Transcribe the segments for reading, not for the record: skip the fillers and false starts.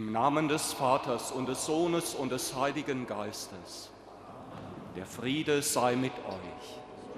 Im Namen des Vaters und des Sohnes und des Heiligen Geistes. Der Friede sei mit euch.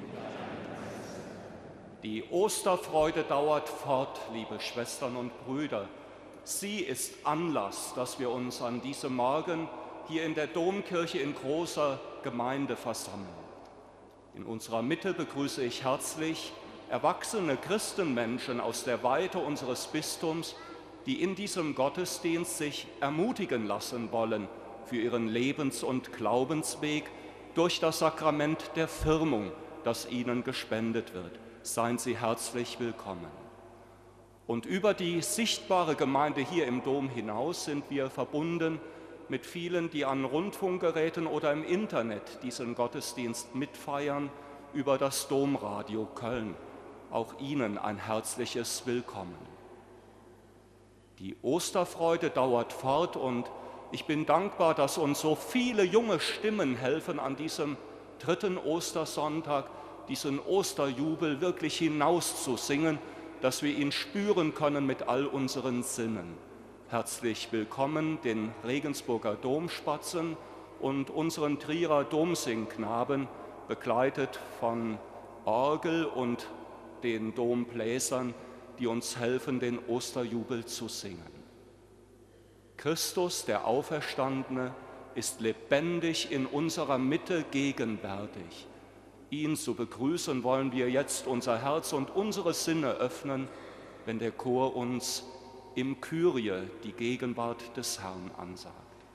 Die Osterfreude dauert fort, liebe Schwestern und Brüder. Sie ist Anlass, dass wir uns an diesem Morgen hier in der Domkirche in großer Gemeinde versammeln. In unserer Mitte begrüße ich herzlich erwachsene Christenmenschen aus der Weite unseres Bistums, die in diesem Gottesdienst sich ermutigen lassen wollen für ihren Lebens- und Glaubensweg durch das Sakrament der Firmung, das ihnen gespendet wird. Seien Sie herzlich willkommen. Und über die sichtbare Gemeinde hier im Dom hinaus sind wir verbunden mit vielen, die an Rundfunkgeräten oder im Internet diesen Gottesdienst mitfeiern, über das Domradio Köln. Auch Ihnen ein herzliches Willkommen. Die Osterfreude dauert fort und ich bin dankbar, dass uns so viele junge Stimmen helfen, an diesem 3. Ostersonntag diesen Osterjubel wirklich hinauszusingen, dass wir ihn spüren können mit all unseren Sinnen. Herzlich willkommen den Regensburger Domspatzen und unseren Trierer Domsingknaben, begleitet von Orgel und den Dombläsern, die uns helfen, den Osterjubel zu singen. Christus, der Auferstandene, ist lebendig in unserer Mitte gegenwärtig. Ihn zu begrüßen wollen wir jetzt unser Herz und unsere Sinne öffnen, wenn der Chor uns im Kyrie die Gegenwart des Herrn ansagt.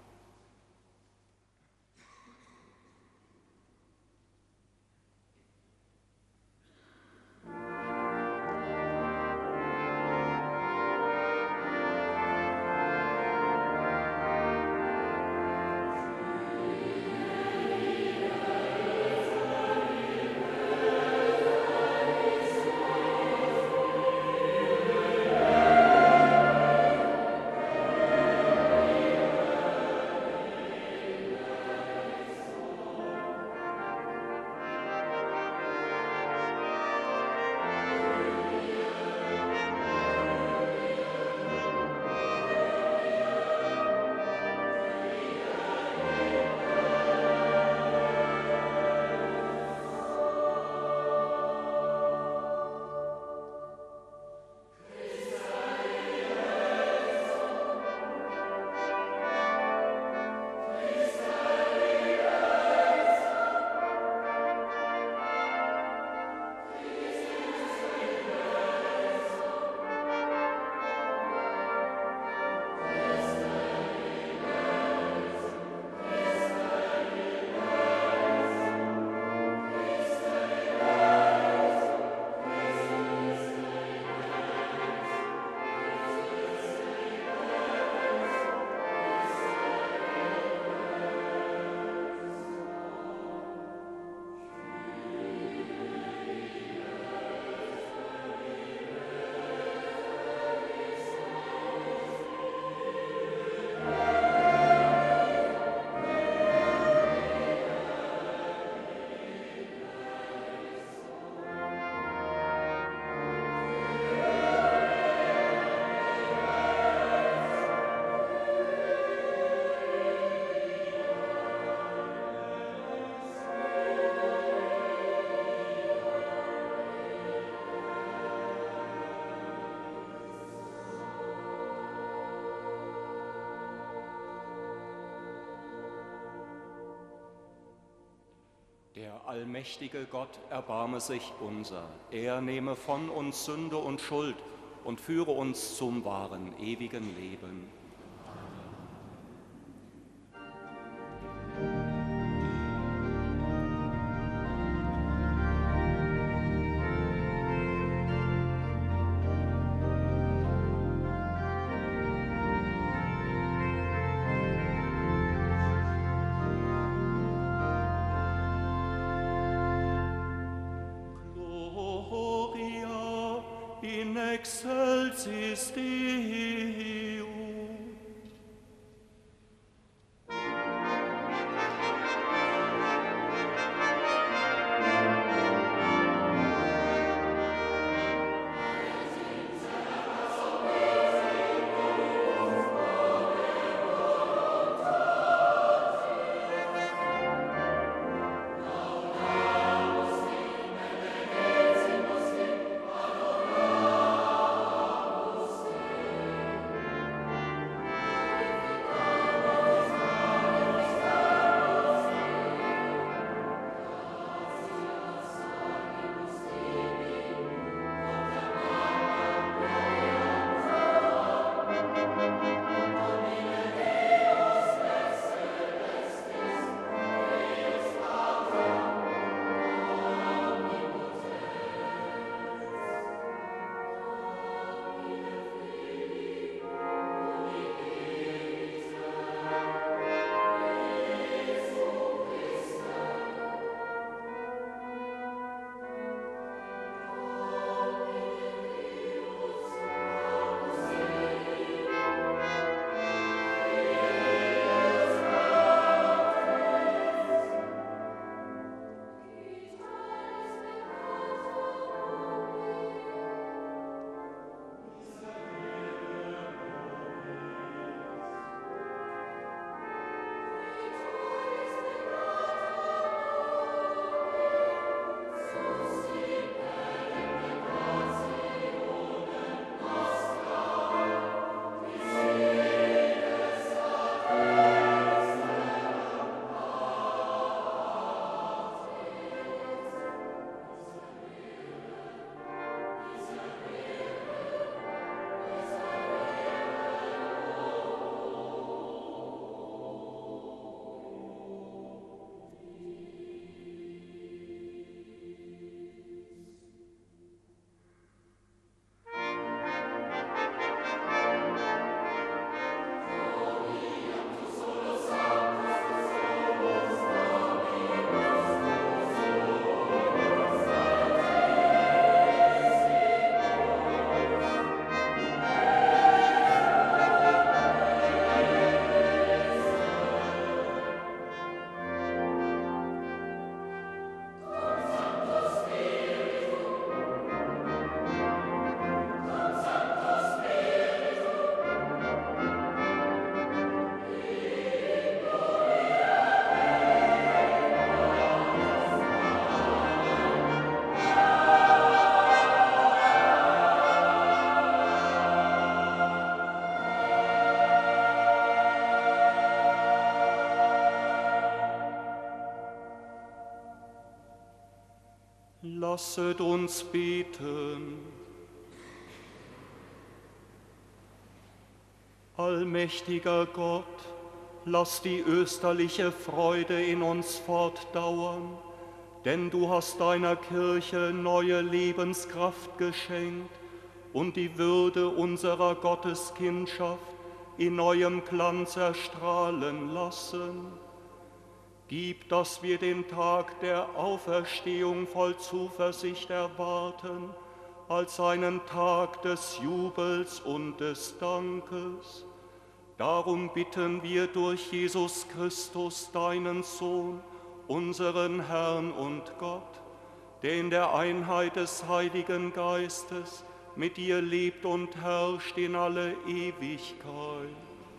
Der allmächtige Gott erbarme sich unser. Er nehme von uns Sünde und Schuld und führe uns zum wahren, ewigen Leben. In excelsis Deo. Lasset uns beten. Allmächtiger Gott, lass die österliche Freude in uns fortdauern, denn du hast deiner Kirche neue Lebenskraft geschenkt und die Würde unserer Gotteskindschaft in neuem Glanz erstrahlen lassen. Gib, dass wir den Tag der Auferstehung voll Zuversicht erwarten, als einen Tag des Jubels und des Dankes. Darum bitten wir durch Jesus Christus, deinen Sohn, unseren Herrn und Gott, der in der Einheit des Heiligen Geistes mit dir lebt und herrscht in alle Ewigkeit.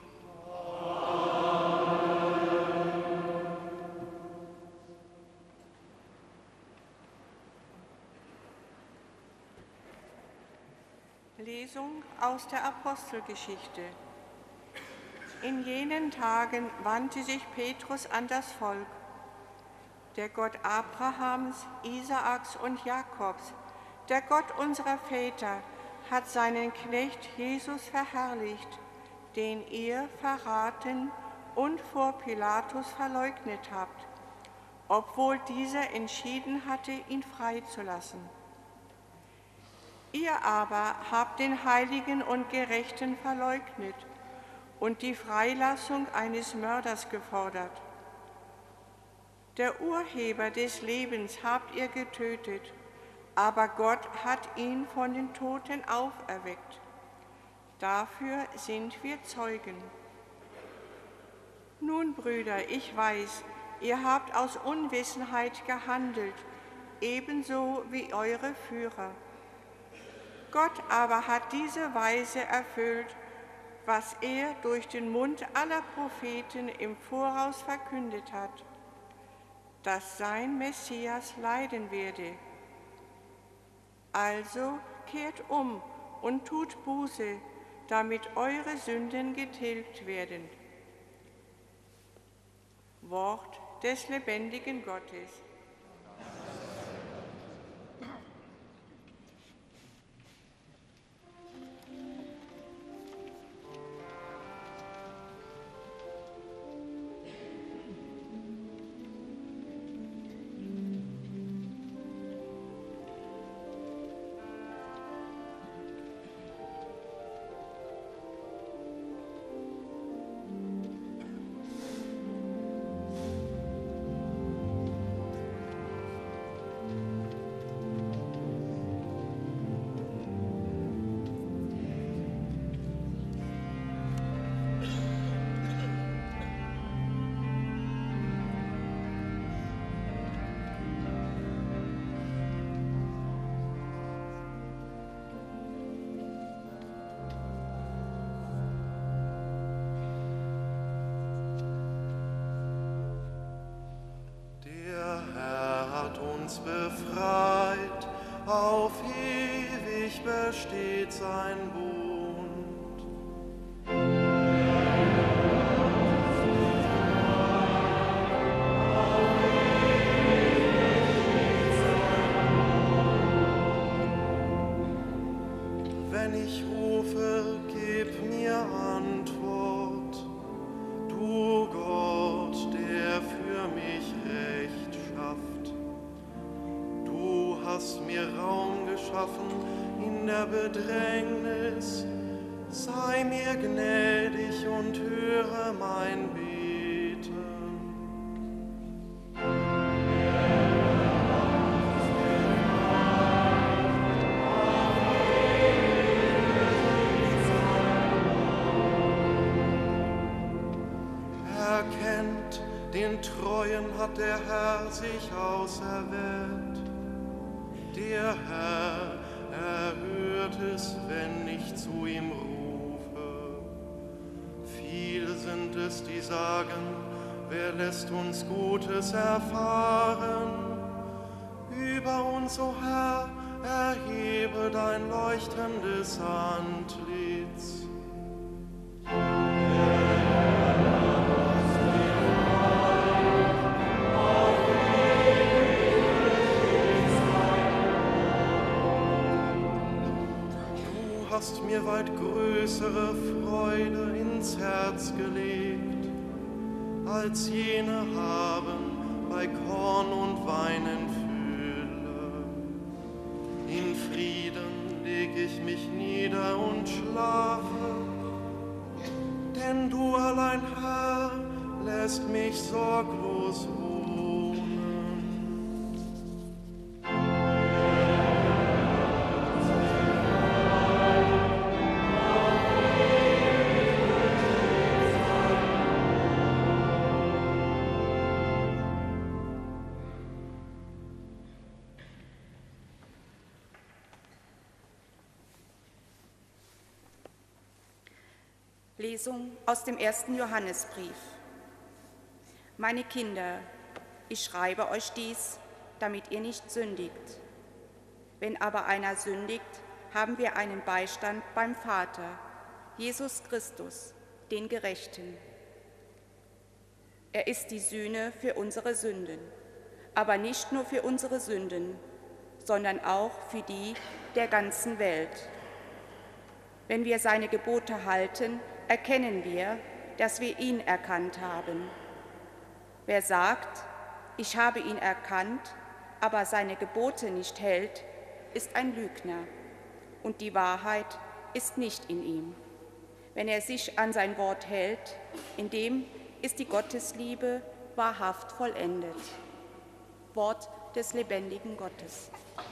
Lesung aus der Apostelgeschichte. In jenen Tagen wandte sich Petrus an das Volk. Der Gott Abrahams, Isaaks und Jakobs, der Gott unserer Väter, hat seinen Knecht Jesus verherrlicht, den ihr verraten und vor Pilatus verleugnet habt, obwohl dieser entschieden hatte, ihn freizulassen. Ihr aber habt den Heiligen und Gerechten verleugnet und die Freilassung eines Mörders gefordert. Der Urheber des Lebens habt ihr getötet, aber Gott hat ihn von den Toten auferweckt. Dafür sind wir Zeugen. Nun, Brüder, ich weiß, ihr habt aus Unwissenheit gehandelt, ebenso wie eure Führer. Gott aber hat diese Weise erfüllt, was er durch den Mund aller Propheten im Voraus verkündet hat, dass sein Messias leiden werde. Also kehrt um und tut Buße, damit eure Sünden getilgt werden. Wort des lebendigen Gottes. Befreit, auf ewig besteht sein Bund. Wenn ich rufe, gib mir Antwort, du Gott, der für mich Recht schafft. Du hast mir Raum geschaffen in der Bedrängnis, sei mir gnädig und höre mein Beten. Erkennt, den Treuen hat der Herr sich auserwählt. Der Herr erhört es, wenn ich zu ihm rufe. Viele sind es, die sagen, wer lässt uns Gutes erfahren? Über uns, o Herr, erhebe dein leuchtendes Antlitz. hast mir weit größere Freude ins Herz gelegt, als jene haben bei Korn und Wein in Fülle. In Frieden leg ich mich nieder und schlafe, denn du allein, Herr, lässt mich sorglos wohnen. Lesung aus dem 1. Johannesbrief. Meine Kinder, ich schreibe euch dies, damit ihr nicht sündigt. Wenn aber einer sündigt, haben wir einen Beistand beim Vater, Jesus Christus, den Gerechten. Er ist die Sühne für unsere Sünden, aber nicht nur für unsere Sünden, sondern auch für die der ganzen Welt. Wenn wir seine Gebote halten, erkennen wir, dass wir ihn erkannt haben. Wer sagt, ich habe ihn erkannt, aber seine Gebote nicht hält, ist ein Lügner, und die Wahrheit ist nicht in ihm. Wenn er sich an sein Wort hält, in dem ist die Gottesliebe wahrhaft vollendet. Wort des lebendigen Gottes.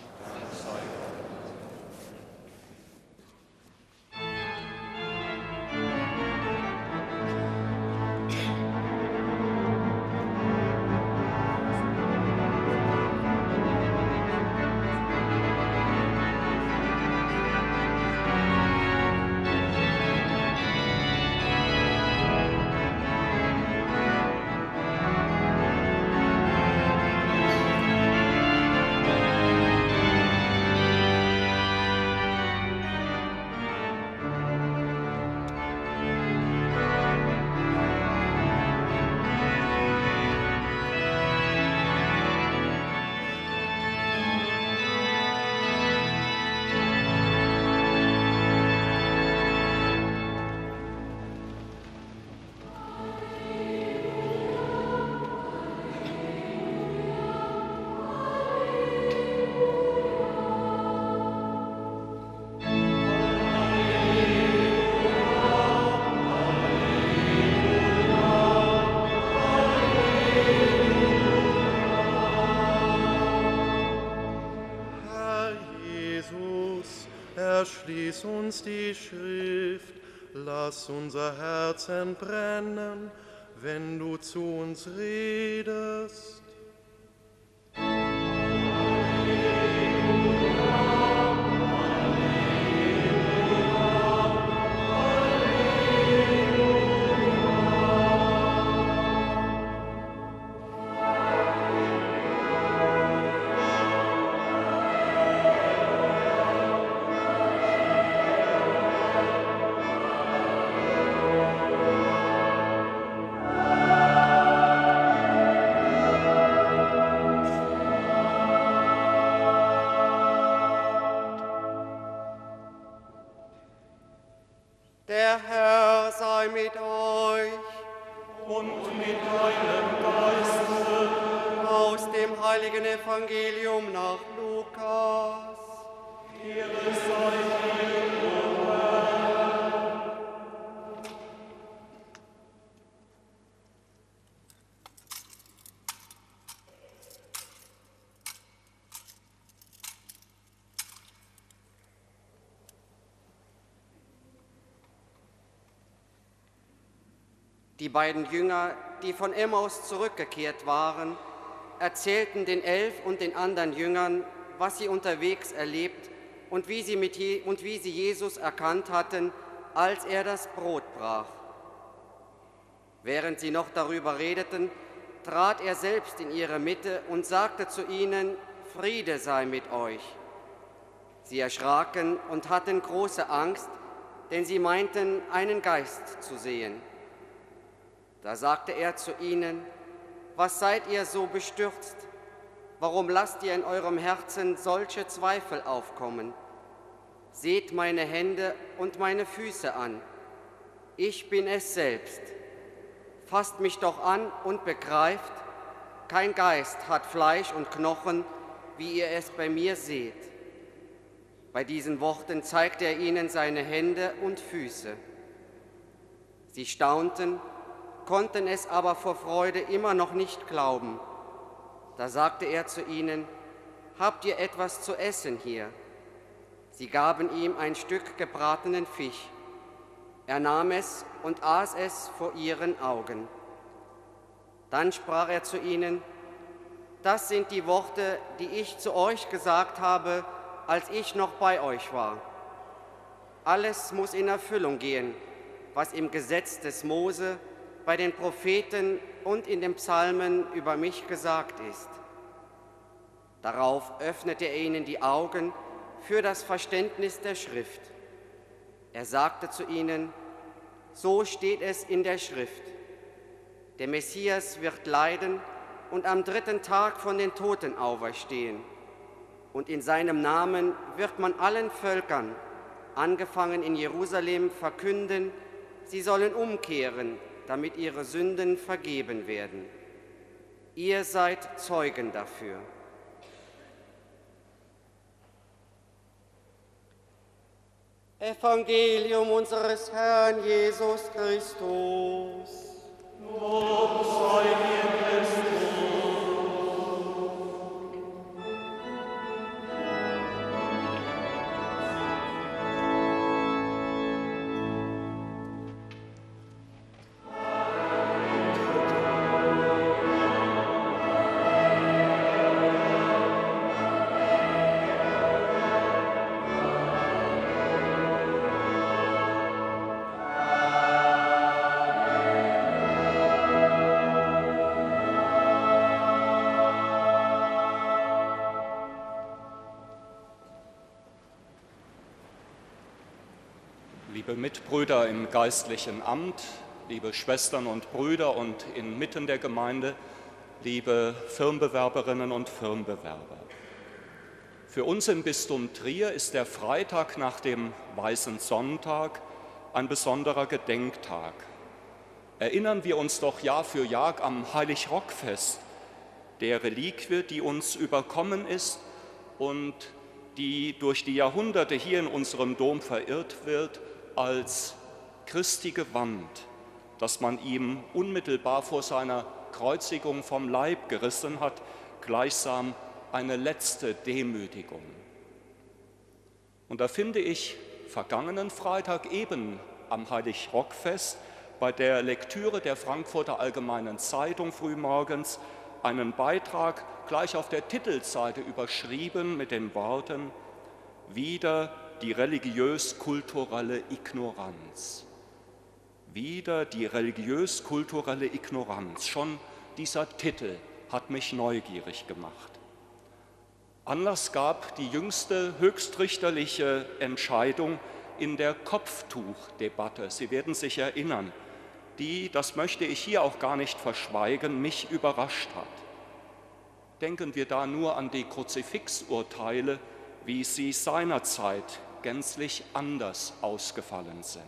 Erschließ uns die Schrift, lass unser Herz entbrennen, wenn du zu uns redest. Der Herr sei mit euch und mit deinem Geiste. Aus dem heiligen Evangelium nach Lukas. Ehre sei dir, o Herr. Die beiden Jünger, die von Emmaus zurückgekehrt waren, erzählten den 11 und den anderen Jüngern, was sie unterwegs erlebt und wie sie Jesus erkannt hatten, als er das Brot brach. Während sie noch darüber redeten, trat er selbst in ihre Mitte und sagte zu ihnen: Friede sei mit euch. Sie erschraken und hatten große Angst, denn sie meinten, einen Geist zu sehen. Da sagte er zu ihnen: Was seid ihr so bestürzt? Warum lasst ihr in eurem Herzen solche Zweifel aufkommen? Seht meine Hände und meine Füße an. Ich bin es selbst. Fasst mich doch an und begreift, kein Geist hat Fleisch und Knochen, wie ihr es bei mir seht. Bei diesen Worten zeigte er ihnen seine Hände und Füße. Sie staunten, konnten es aber vor Freude immer noch nicht glauben. Da sagte er zu ihnen: Habt ihr etwas zu essen hier? Sie gaben ihm ein Stück gebratenen Fisch. Er nahm es und aß es vor ihren Augen. Dann sprach er zu ihnen: Das sind die Worte, die ich zu euch gesagt habe, als ich noch bei euch war. Alles muss in Erfüllung gehen, was im Gesetz des Mose, bei den Propheten und in den Psalmen über mich gesagt ist. Darauf öffnete er ihnen die Augen für das Verständnis der Schrift. Er sagte zu ihnen: So steht es in der Schrift. Der Messias wird leiden und am 3. Tag von den Toten auferstehen. Und in seinem Namen wird man allen Völkern, angefangen in Jerusalem, verkünden, sie sollen umkehren, damit ihre Sünden vergeben werden. Ihr seid Zeugen dafür. Evangelium unseres Herrn Jesus Christus. Lob sei dir, Christus. Liebe Mitbrüder im geistlichen Amt, liebe Schwestern und Brüder und inmitten der Gemeinde, liebe Firmbewerberinnen und Firmbewerber. Für uns im Bistum Trier ist der Freitag nach dem Weißen Sonntag ein besonderer Gedenktag. Erinnern wir uns doch Jahr für Jahr am Heilig-Rock-Fest, der Reliquie, die uns überkommen ist und die durch die Jahrhunderte hier in unserem Dom verirrt wird, als Christi Gewand, das man ihm unmittelbar vor seiner Kreuzigung vom Leib gerissen hat, gleichsam eine letzte Demütigung. Und da finde ich vergangenen Freitag eben am Heilig-Rock-Fest bei der Lektüre der Frankfurter Allgemeinen Zeitung frühmorgens einen Beitrag gleich auf der Titelseite überschrieben mit den Worten: Wieder die religiös-kulturelle Ignoranz. Wieder die religiös-kulturelle Ignoranz. Schon dieser Titel hat mich neugierig gemacht. Anlass gab die jüngste höchstrichterliche Entscheidung in der Kopftuchdebatte. Sie werden sich erinnern, die, das möchte ich hier auch gar nicht verschweigen, mich überrascht hat. Denken wir da nur an die Kruzifixurteile, wie sie seinerzeit gänzlich anders ausgefallen sind.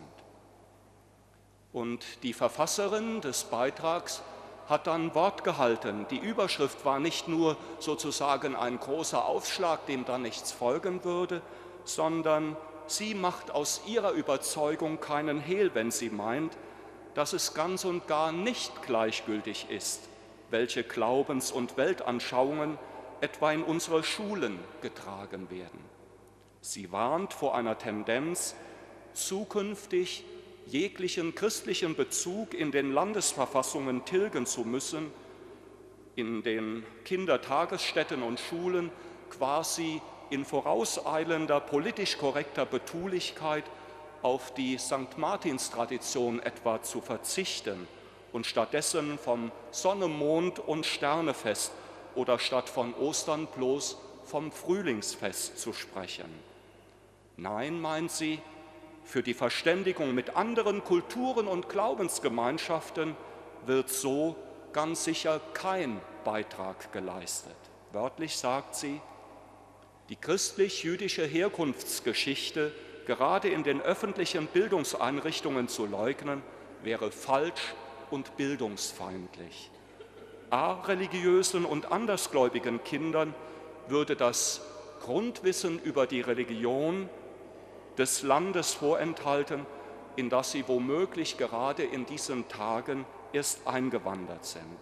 Und die Verfasserin des Beitrags hat dann Wort gehalten. Die Überschrift war nicht nur sozusagen ein großer Aufschlag, dem dann nichts folgen würde, sondern sie macht aus ihrer Überzeugung keinen Hehl, wenn sie meint, dass es ganz und gar nicht gleichgültig ist, welche Glaubens- und Weltanschauungen etwa in unsere Schulen getragen werden. Sie warnt vor einer Tendenz, zukünftig jeglichen christlichen Bezug in den Landesverfassungen tilgen zu müssen, in den Kindertagesstätten und Schulen quasi in vorauseilender, politisch korrekter Betulichkeit auf die St. Martins-Tradition etwa zu verzichten und stattdessen vom Sonne-, Mond- und Sternefest oder statt von Ostern bloß vom Frühlingsfest zu sprechen. Nein, meint sie, für die Verständigung mit anderen Kulturen und Glaubensgemeinschaften wird so ganz sicher kein Beitrag geleistet. Wörtlich sagt sie: Die christlich-jüdische Herkunftsgeschichte gerade in den öffentlichen Bildungseinrichtungen zu leugnen, wäre falsch und bildungsfeindlich. Areligiösen und andersgläubigen Kindern würde das Grundwissen über die Religion des Landes vorenthalten, in das sie womöglich gerade in diesen Tagen erst eingewandert sind.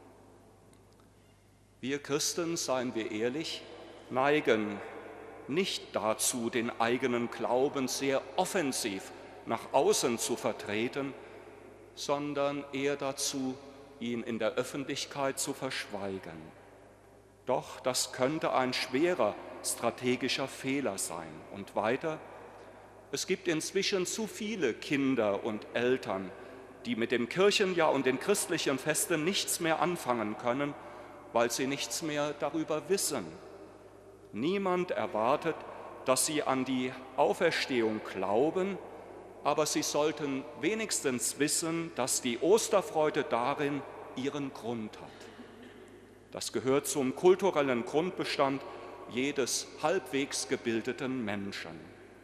Wir Christen, seien wir ehrlich, neigen nicht dazu, den eigenen Glauben sehr offensiv nach außen zu vertreten, sondern eher dazu, ihn in der Öffentlichkeit zu verschweigen. Doch das könnte ein schwerer strategischer Fehler sein. Und weiter, es gibt inzwischen zu viele Kinder und Eltern, die mit dem Kirchenjahr und den christlichen Festen nichts mehr anfangen können, weil sie nichts mehr darüber wissen. Niemand erwartet, dass sie an die Auferstehung glauben, aber sie sollten wenigstens wissen, dass die Osterfreude darin ihren Grund hat. Das gehört zum kulturellen Grundbestand jedes halbwegs gebildeten Menschen.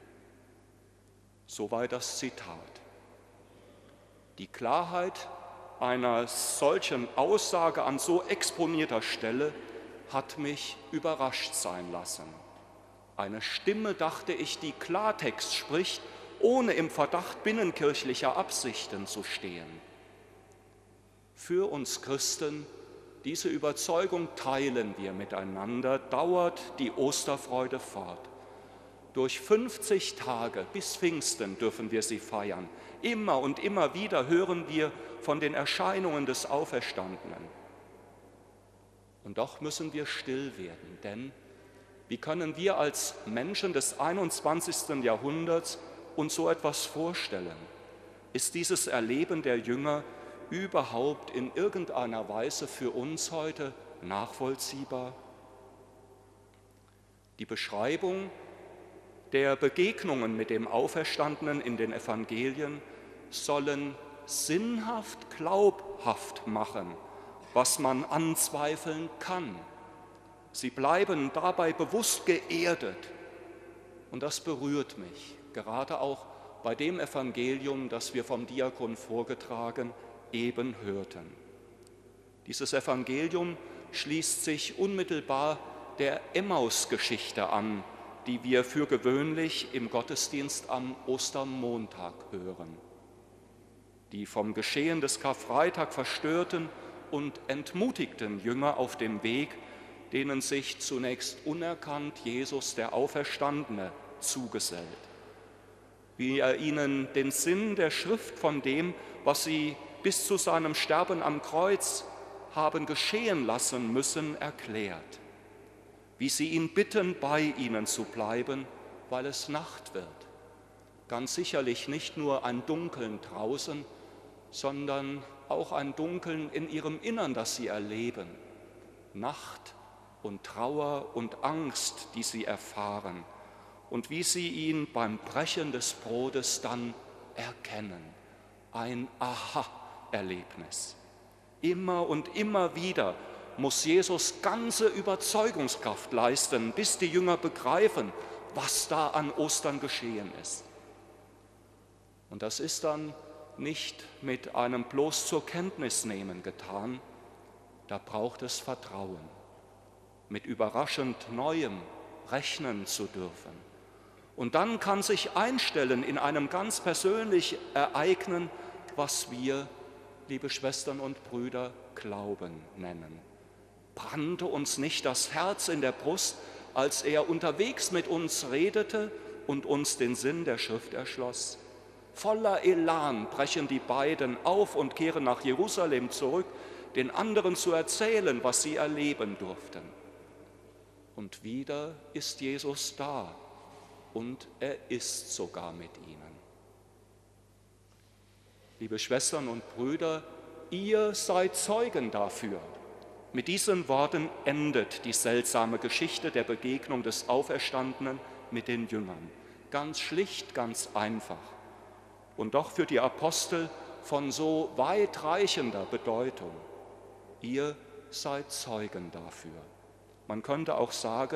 Soweit das Zitat. Die Klarheit einer solchen Aussage an so exponierter Stelle hat mich überrascht sein lassen. Eine Stimme, dachte ich, die Klartext spricht, ohne im Verdacht binnenkirchlicher Absichten zu stehen. Für uns Christen, diese Überzeugung teilen wir miteinander, dauert die Osterfreude fort. Durch 50 Tage bis Pfingsten dürfen wir sie feiern. Immer und immer wieder hören wir von den Erscheinungen des Auferstandenen. Und doch müssen wir still werden, denn wie können wir als Menschen des 21. Jahrhunderts uns so etwas vorstellen? Ist dieses Erleben der Jünger überhaupt in irgendeiner Weise für uns heute nachvollziehbar? Die Beschreibung der Begegnungen mit dem Auferstandenen in den Evangelien sollen sinnhaft glaubhaft machen, was man anzweifeln kann. Sie bleiben dabei bewusst geerdet. Und das berührt mich, gerade auch bei dem Evangelium, das wir vom Diakon vorgetragen eben hörten. Dieses Evangelium schließt sich unmittelbar der Emmaus-Geschichte an, die wir für gewöhnlich im Gottesdienst am Ostermontag hören. Die vom Geschehen des Karfreitag verstörten und entmutigten Jünger auf dem Weg, denen sich zunächst unerkannt Jesus, der Auferstandene, zugesellt. Wie er ihnen den Sinn der Schrift von dem, was sie bis zu seinem Sterben am Kreuz haben geschehen lassen müssen, erklärt. Wie sie ihn bitten, bei ihnen zu bleiben, weil es Nacht wird. Ganz sicherlich nicht nur ein Dunkeln draußen, sondern auch ein Dunkeln in ihrem Innern, das sie erleben. Nacht und Trauer und Angst, die sie erfahren. Und wie sie ihn beim Brechen des Brotes dann erkennen. Ein Aha-Erlebnis. Immer und immer wieder muss Jesus ganze Überzeugungskraft leisten, bis die Jünger begreifen, was da an Ostern geschehen ist. Und das ist dann nicht mit einem bloß zur Kenntnis nehmen getan, da braucht es Vertrauen, mit überraschend Neuem rechnen zu dürfen. Und dann kann sich einstellen, in einem ganz persönlich ereignen, was wir, liebe Schwestern und Brüder, Glauben nennen. Brannte uns nicht das Herz in der Brust, als er unterwegs mit uns redete und uns den Sinn der Schrift erschloss? Voller Elan brechen die beiden auf und kehren nach Jerusalem zurück, den anderen zu erzählen, was sie erleben durften. Und wieder ist Jesus da und er ist sogar mit ihnen. Liebe Schwestern und Brüder, ihr seid Zeugen dafür. Mit diesen Worten endet die seltsame Geschichte der Begegnung des Auferstandenen mit den Jüngern. Ganz schlicht, ganz einfach. Und doch für die Apostel von so weitreichender Bedeutung. Ihr seid Zeugen dafür. Man könnte auch sagen,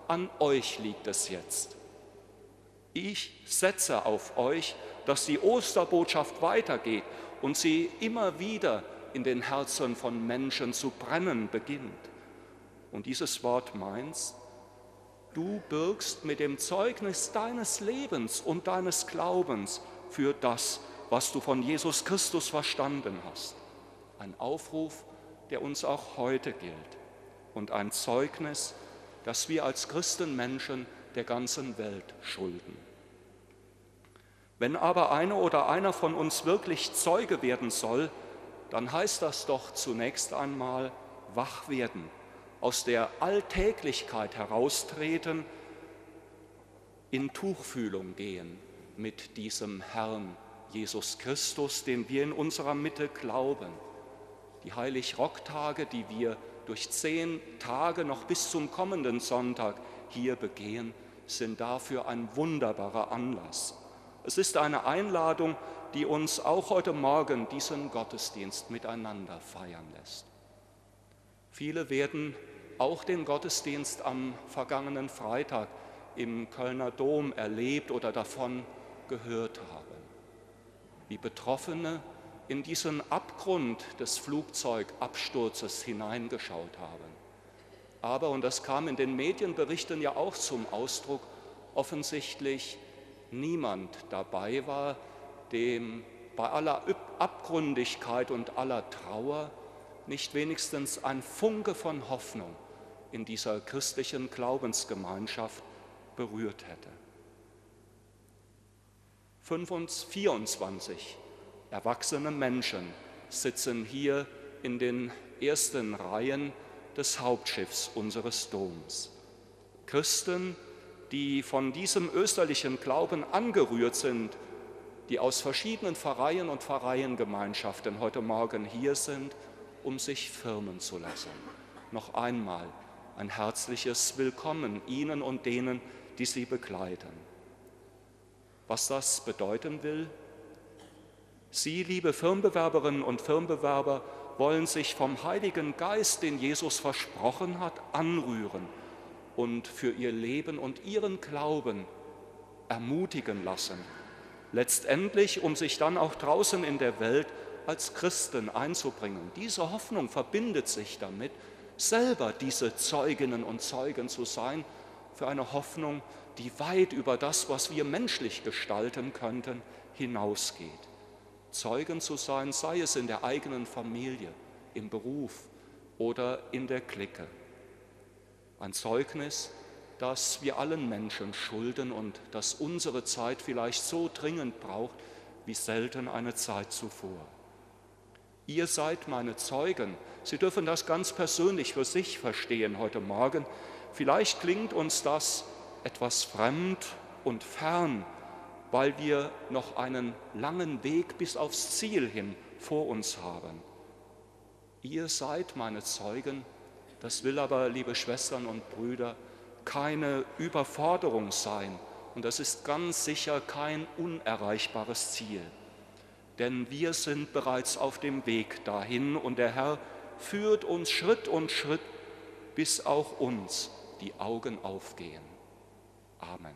an euch liegt es jetzt. Ich setze auf euch, dass die Osterbotschaft weitergeht und sie immer wieder in den Herzen von Menschen zu brennen beginnt. Und dieses Wort meint's: Du bürgst mit dem Zeugnis deines Lebens und deines Glaubens für das, was du von Jesus Christus verstanden hast. Ein Aufruf, der uns auch heute gilt, und ein Zeugnis, das wir als Christenmenschen der ganzen Welt schulden. Wenn aber eine oder einer von uns wirklich Zeuge werden soll, dann heißt das doch zunächst einmal wach werden, aus der Alltäglichkeit heraustreten, in Tuchfühlung gehen mit diesem Herrn Jesus Christus, den wir in unserer Mitte glauben. Die Heilig-Rock-Tage, die wir durch 10 Tage noch bis zum kommenden Sonntag hier begehen, sind dafür ein wunderbarer Anlass. Es ist eine Einladung, die uns auch heute Morgen diesen Gottesdienst miteinander feiern lässt. Viele werden auch den Gottesdienst am vergangenen Freitag im Kölner Dom erlebt oder davon gehört haben. Wie Betroffene in diesen Abgrund des Flugzeugabsturzes hineingeschaut haben. Aber, und das kam in den Medienberichten ja auch zum Ausdruck, offensichtlich niemand dabei war, dem bei aller Abgründigkeit und aller Trauer nicht wenigstens ein Funke von Hoffnung in dieser christlichen Glaubensgemeinschaft berührt hätte. 24 erwachsene Menschen sitzen hier in den ersten Reihen des Hauptschiffs unseres Doms. Christen, die von diesem österlichen Glauben angerührt sind, die aus verschiedenen Pfarreien und Pfarreiengemeinschaften heute Morgen hier sind, um sich firmen zu lassen. Noch einmal ein herzliches Willkommen Ihnen und denen, die Sie begleiten. Was das bedeuten will? Sie, liebe Firmbewerberinnen und Firmbewerber, wollen sich vom Heiligen Geist, den Jesus versprochen hat, anrühren und für ihr Leben und ihren Glauben ermutigen lassen. Letztendlich, um sich dann auch draußen in der Welt als Christen einzubringen. Diese Hoffnung verbindet sich damit, selber diese Zeuginnen und Zeugen zu sein, für eine Hoffnung, die weit über das, was wir menschlich gestalten könnten, hinausgeht. Zeugen zu sein, sei es in der eigenen Familie, im Beruf oder in der Clique. Ein Zeugnis, das wir allen Menschen schulden und das unsere Zeit vielleicht so dringend braucht, wie selten eine Zeit zuvor. Ihr seid meine Zeugen. Sie dürfen das ganz persönlich für sich verstehen heute Morgen. Vielleicht klingt uns das etwas fremd und fern, weil wir noch einen langen Weg bis aufs Ziel hin vor uns haben. Ihr seid meine Zeugen, das will aber, liebe Schwestern und Brüder, keine Überforderung sein und das ist ganz sicher kein unerreichbares Ziel. Denn wir sind bereits auf dem Weg dahin und der Herr führt uns Schritt und Schritt, bis auch uns die Augen aufgehen. Amen.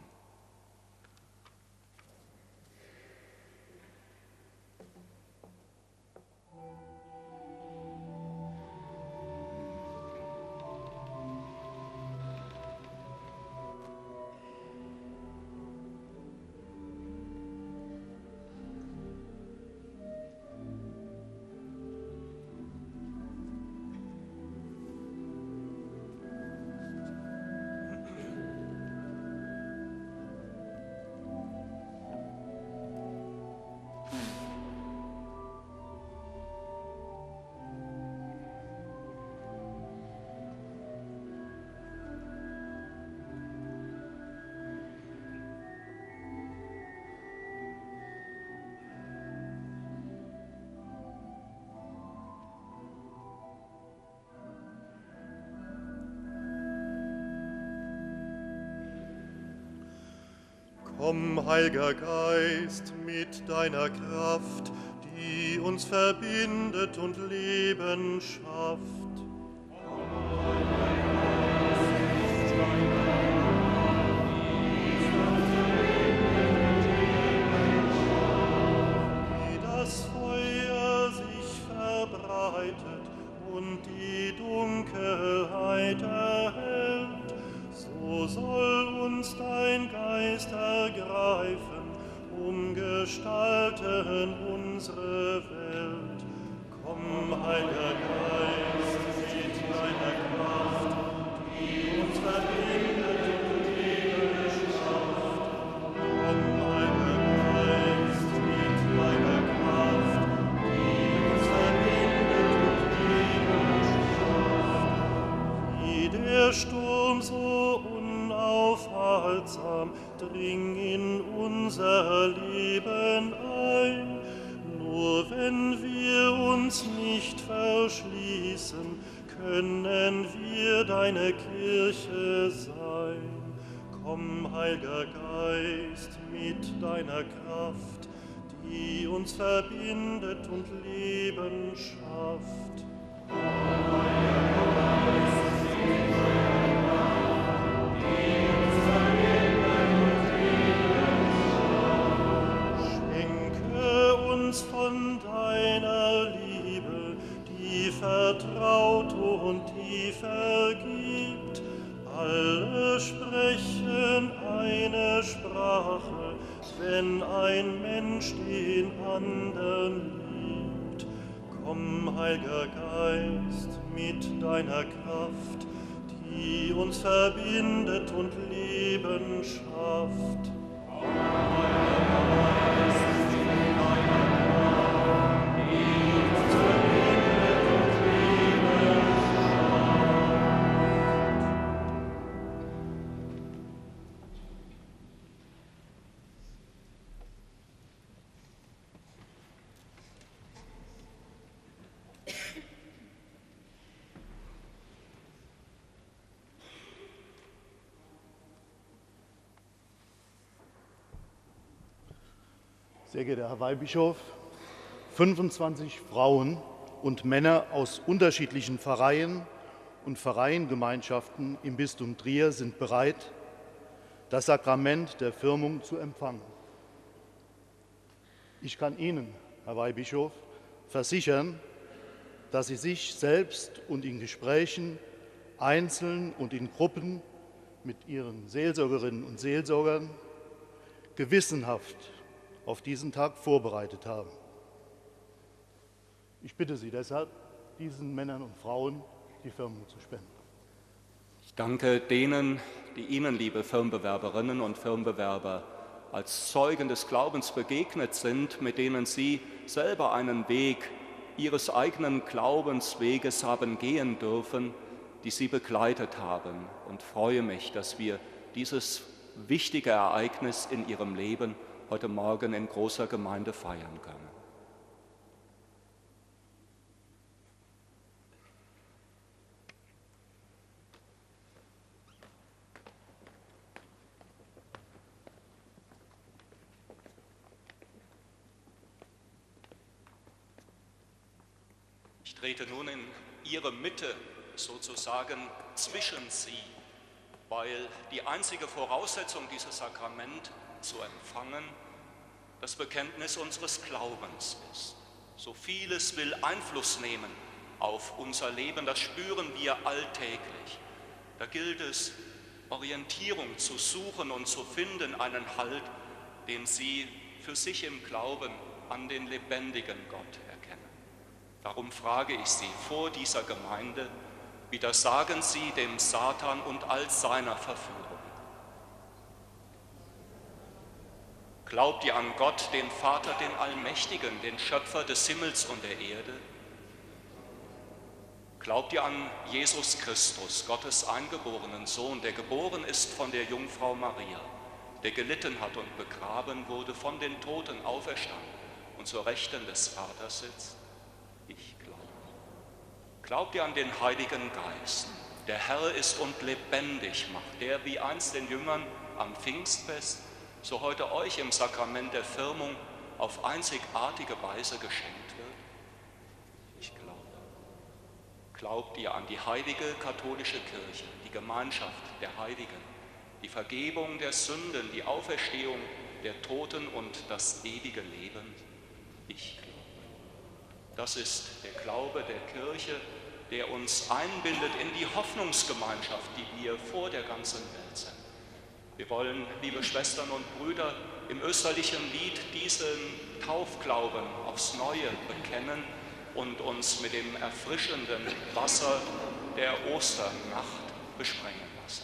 Komm, Heiliger Geist, mit deiner Kraft, die uns verbindet und Leben schafft. Komm, Heiliger Geist, dein wie der Sturm so unaufhaltsam, dring in unser Leben ein. Nur wenn wir uns nicht verschließen, können wir deine Kirche sein. Komm, Heiliger Geist, mit deiner Kraft, die uns verbindet und Leben schafft. Schenke uns von deiner Liebe, die vertraut und die vergibt. Alle sprechen eine Sprache, wenn ein Mensch den anderen liebt. Komm, Heiliger Geist, mit deiner Kraft, die uns verbindet und Leben schafft. Sehr geehrter Herr Weihbischof, 25 Frauen und Männer aus unterschiedlichen Pfarreien und Pfarreiengemeinschaften im Bistum Trier sind bereit, das Sakrament der Firmung zu empfangen. Ich kann Ihnen, Herr Weihbischof, versichern, dass Sie sich selbst und in Gesprächen, einzeln und in Gruppen mit Ihren Seelsorgerinnen und Seelsorgern gewissenhaft auf diesen Tag vorbereitet haben. Ich bitte Sie deshalb, diesen Männern und Frauen die Firmung zu spenden. Ich danke denen, die Ihnen, liebe Firmbewerberinnen und Firmbewerber, als Zeugen des Glaubens begegnet sind, mit denen Sie selber einen Weg Ihres eigenen Glaubensweges haben gehen dürfen, die Sie begleitet haben, und freue mich, dass wir dieses wichtige Ereignis in Ihrem Leben heute Morgen in großer Gemeinde feiern können. Ich trete nun in Ihre Mitte, sozusagen zwischen Sie, weil die einzige Voraussetzung, dieses Sakrament zu empfangen, das Bekenntnis unseres Glaubens ist. So vieles will Einfluss nehmen auf unser Leben, das spüren wir alltäglich. Da gilt es, Orientierung zu suchen und zu finden, einen Halt, den Sie für sich im Glauben an den lebendigen Gott erkennen. Darum frage ich Sie vor dieser Gemeinde, widersagen Sie dem Satan und all seiner Verführung. Glaubt ihr an Gott, den Vater, den Allmächtigen, den Schöpfer des Himmels und der Erde? Glaubt ihr an Jesus Christus, Gottes eingeborenen Sohn, der geboren ist von der Jungfrau Maria, der gelitten hat und begraben wurde, von den Toten auferstanden und zur Rechten des Vaters sitzt? Ich glaube. Glaubt ihr an den Heiligen Geist, der Herr ist und lebendig macht, der wie einst den Jüngern am Pfingstfest so heute euch im Sakrament der Firmung auf einzigartige Weise geschenkt wird? Ich glaube. Glaubt ihr an die heilige katholische Kirche, die Gemeinschaft der Heiligen, die Vergebung der Sünden, die Auferstehung der Toten und das ewige Leben? Ich glaube. Das ist der Glaube der Kirche, der uns einbindet in die Hoffnungsgemeinschaft, die wir vor der ganzen Welt sind. Wir wollen, liebe Schwestern und Brüder, im österlichen Lied diesen Taufglauben aufs Neue bekennen und uns mit dem erfrischenden Wasser der Osternacht besprengen lassen.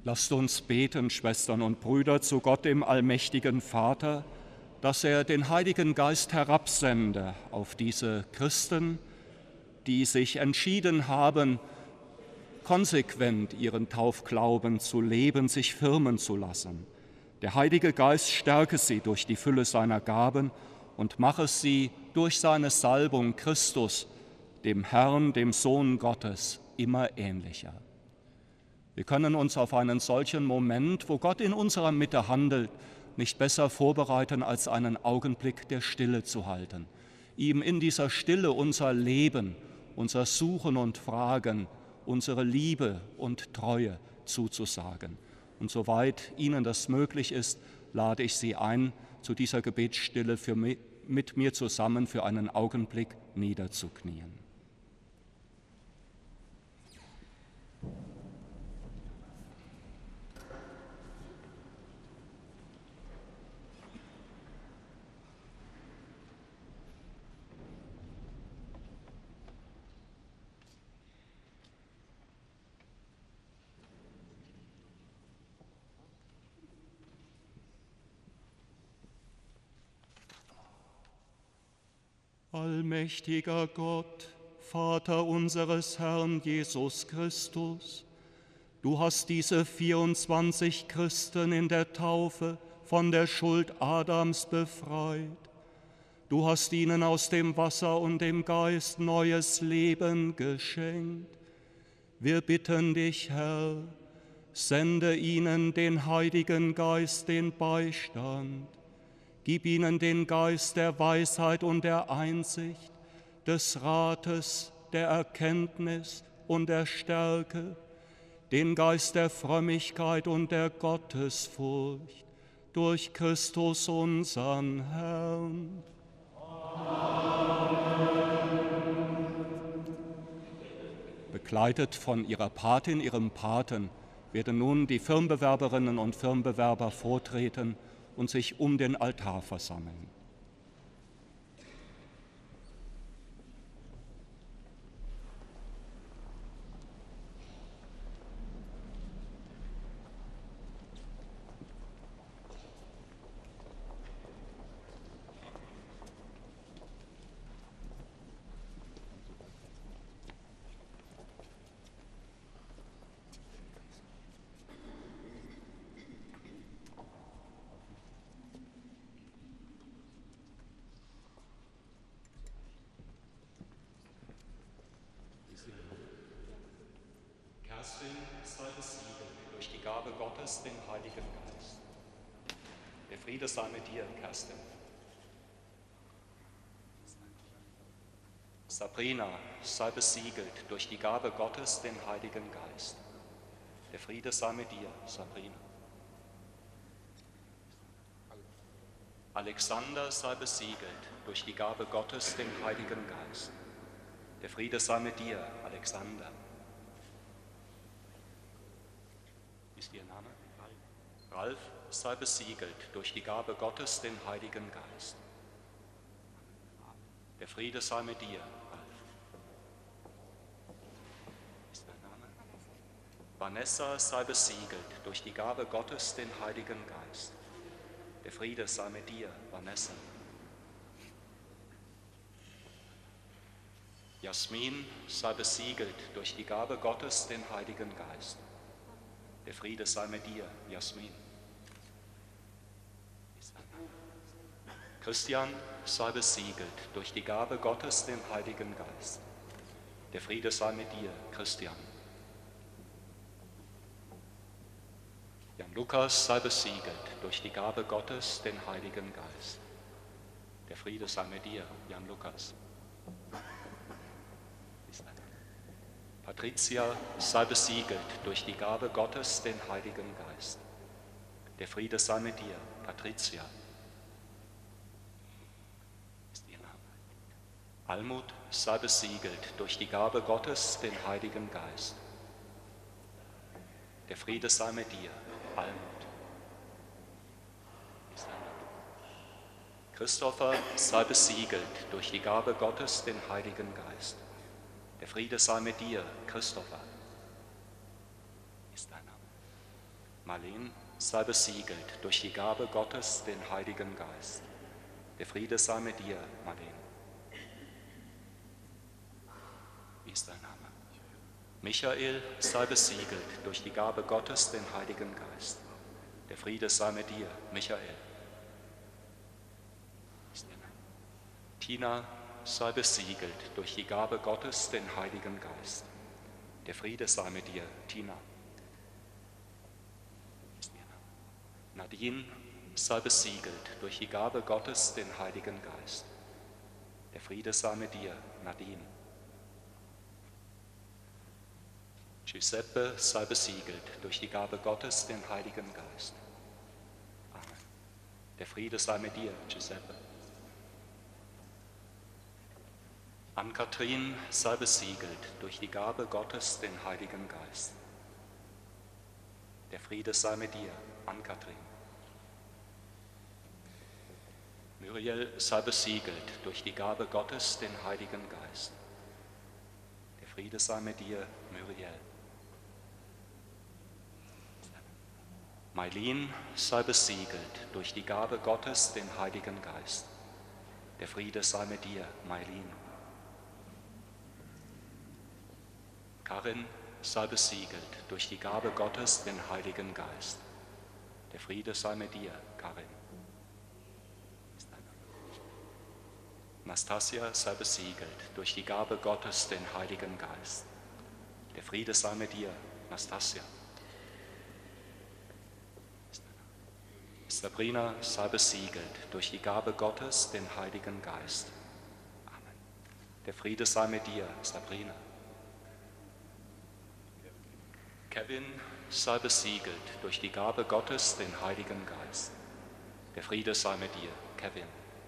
Lasst uns beten, Schwestern und Brüder, zu Gott, dem allmächtigen Vater, dass er den Heiligen Geist herabsende auf diese Christen, die sich entschieden haben, konsequent ihren Taufglauben zu leben, sich firmen zu lassen. Der Heilige Geist stärke sie durch die Fülle seiner Gaben und mache sie durch seine Salbung Christus, dem Herrn, dem Sohn Gottes, immer ähnlicher. Wir können uns auf einen solchen Moment, wo Gott in unserer Mitte handelt, nicht besser vorbereiten, als einen Augenblick der Stille zu halten, ihm in dieser Stille unser Leben, unser Suchen und Fragen, unsere Liebe und Treue zuzusagen. Und soweit Ihnen das möglich ist, lade ich Sie ein, zu dieser Gebetsstille mit mir zusammen für einen Augenblick niederzuknien. Allmächtiger Gott, Vater unseres Herrn Jesus Christus, du hast diese 24 Christen in der Taufe von der Schuld Adams befreit. Du hast ihnen aus dem Wasser und dem Geist neues Leben geschenkt. Wir bitten dich, Herr, sende ihnen den Heiligen Geist, den Beistand. Gib ihnen den Geist der Weisheit und der Einsicht, des Rates, der Erkenntnis und der Stärke, den Geist der Frömmigkeit und der Gottesfurcht, durch Christus unseren Herrn. Begleitet von ihrer Patin, ihrem Paten, werden nun die Firmbewerberinnen und Firmbewerber vortreten und sich um den Altar versammeln. Kerstin sei besiegelt durch die Gabe Gottes, den Heiligen Geist. Der Friede sei mit dir, Kerstin. Sabrina sei besiegelt durch die Gabe Gottes, den Heiligen Geist. Der Friede sei mit dir, Sabrina. Alexander sei besiegelt durch die Gabe Gottes, den Heiligen Geist. Der Friede sei mit dir, Alexander. Wie ist Ihr Name? Ralf sei besiegelt durch die Gabe Gottes, den Heiligen Geist. Der Friede sei mit dir, Ralf. Wie ist dein Name? Vanessa sei besiegelt durch die Gabe Gottes, den Heiligen Geist. Der Friede sei mit dir, Vanessa. Jasmin sei besiegelt durch die Gabe Gottes, den Heiligen Geist. Der Friede sei mit dir, Jasmin. Christian sei besiegelt durch die Gabe Gottes, den Heiligen Geist. Der Friede sei mit dir, Christian. Jan Lukas sei besiegelt durch die Gabe Gottes, den Heiligen Geist. Der Friede sei mit dir, Jan Lukas. Patricia sei besiegelt durch die Gabe Gottes, den Heiligen Geist. Der Friede sei mit dir, Patricia. Ist ihr Name? Almut sei besiegelt durch die Gabe Gottes, den Heiligen Geist. Der Friede sei mit dir, Almut. Ist dein Name? Christopher sei besiegelt durch die Gabe Gottes, den Heiligen Geist. Der Friede sei mit dir, Christopher. Ist dein Name. Marleen, sei besiegelt durch die Gabe Gottes, den Heiligen Geist. Der Friede sei mit dir, Marleen. Wie ist dein Name? Michael, sei besiegelt durch die Gabe Gottes, den Heiligen Geist. Der Friede sei mit dir, Michael. Wie ist dein Name? Tina, sei besiegelt durch die Gabe Gottes, den Heiligen Geist. Der Friede sei mit dir, Tina. Nadine, sei besiegelt durch die Gabe Gottes, den Heiligen Geist. Der Friede sei mit dir, Nadine. Giuseppe, sei besiegelt durch die Gabe Gottes, den Heiligen Geist. Amen. Der Friede sei mit dir, Giuseppe. Ann-Kathrin, sei besiegelt durch die Gabe Gottes, den Heiligen Geist. Der Friede sei mit dir, Ann-Kathrin. Muriel, sei besiegelt durch die Gabe Gottes, den Heiligen Geist. Der Friede sei mit dir, Muriel. Mailin, sei besiegelt durch die Gabe Gottes, den Heiligen Geist. Der Friede sei mit dir, Mailin. Karin, sei besiegelt durch die Gabe Gottes, den Heiligen Geist. Der Friede sei mit dir, Karin. Nastasia, sei besiegelt durch die Gabe Gottes, den Heiligen Geist. Der Friede sei mit dir, Nastasia. Sabrina, sei besiegelt durch die Gabe Gottes, den Heiligen Geist. Amen. Der Friede sei mit dir, Sabrina. Kevin, sei besiegelt durch die Gabe Gottes, den Heiligen Geist. Der Friede sei mit dir, Kevin.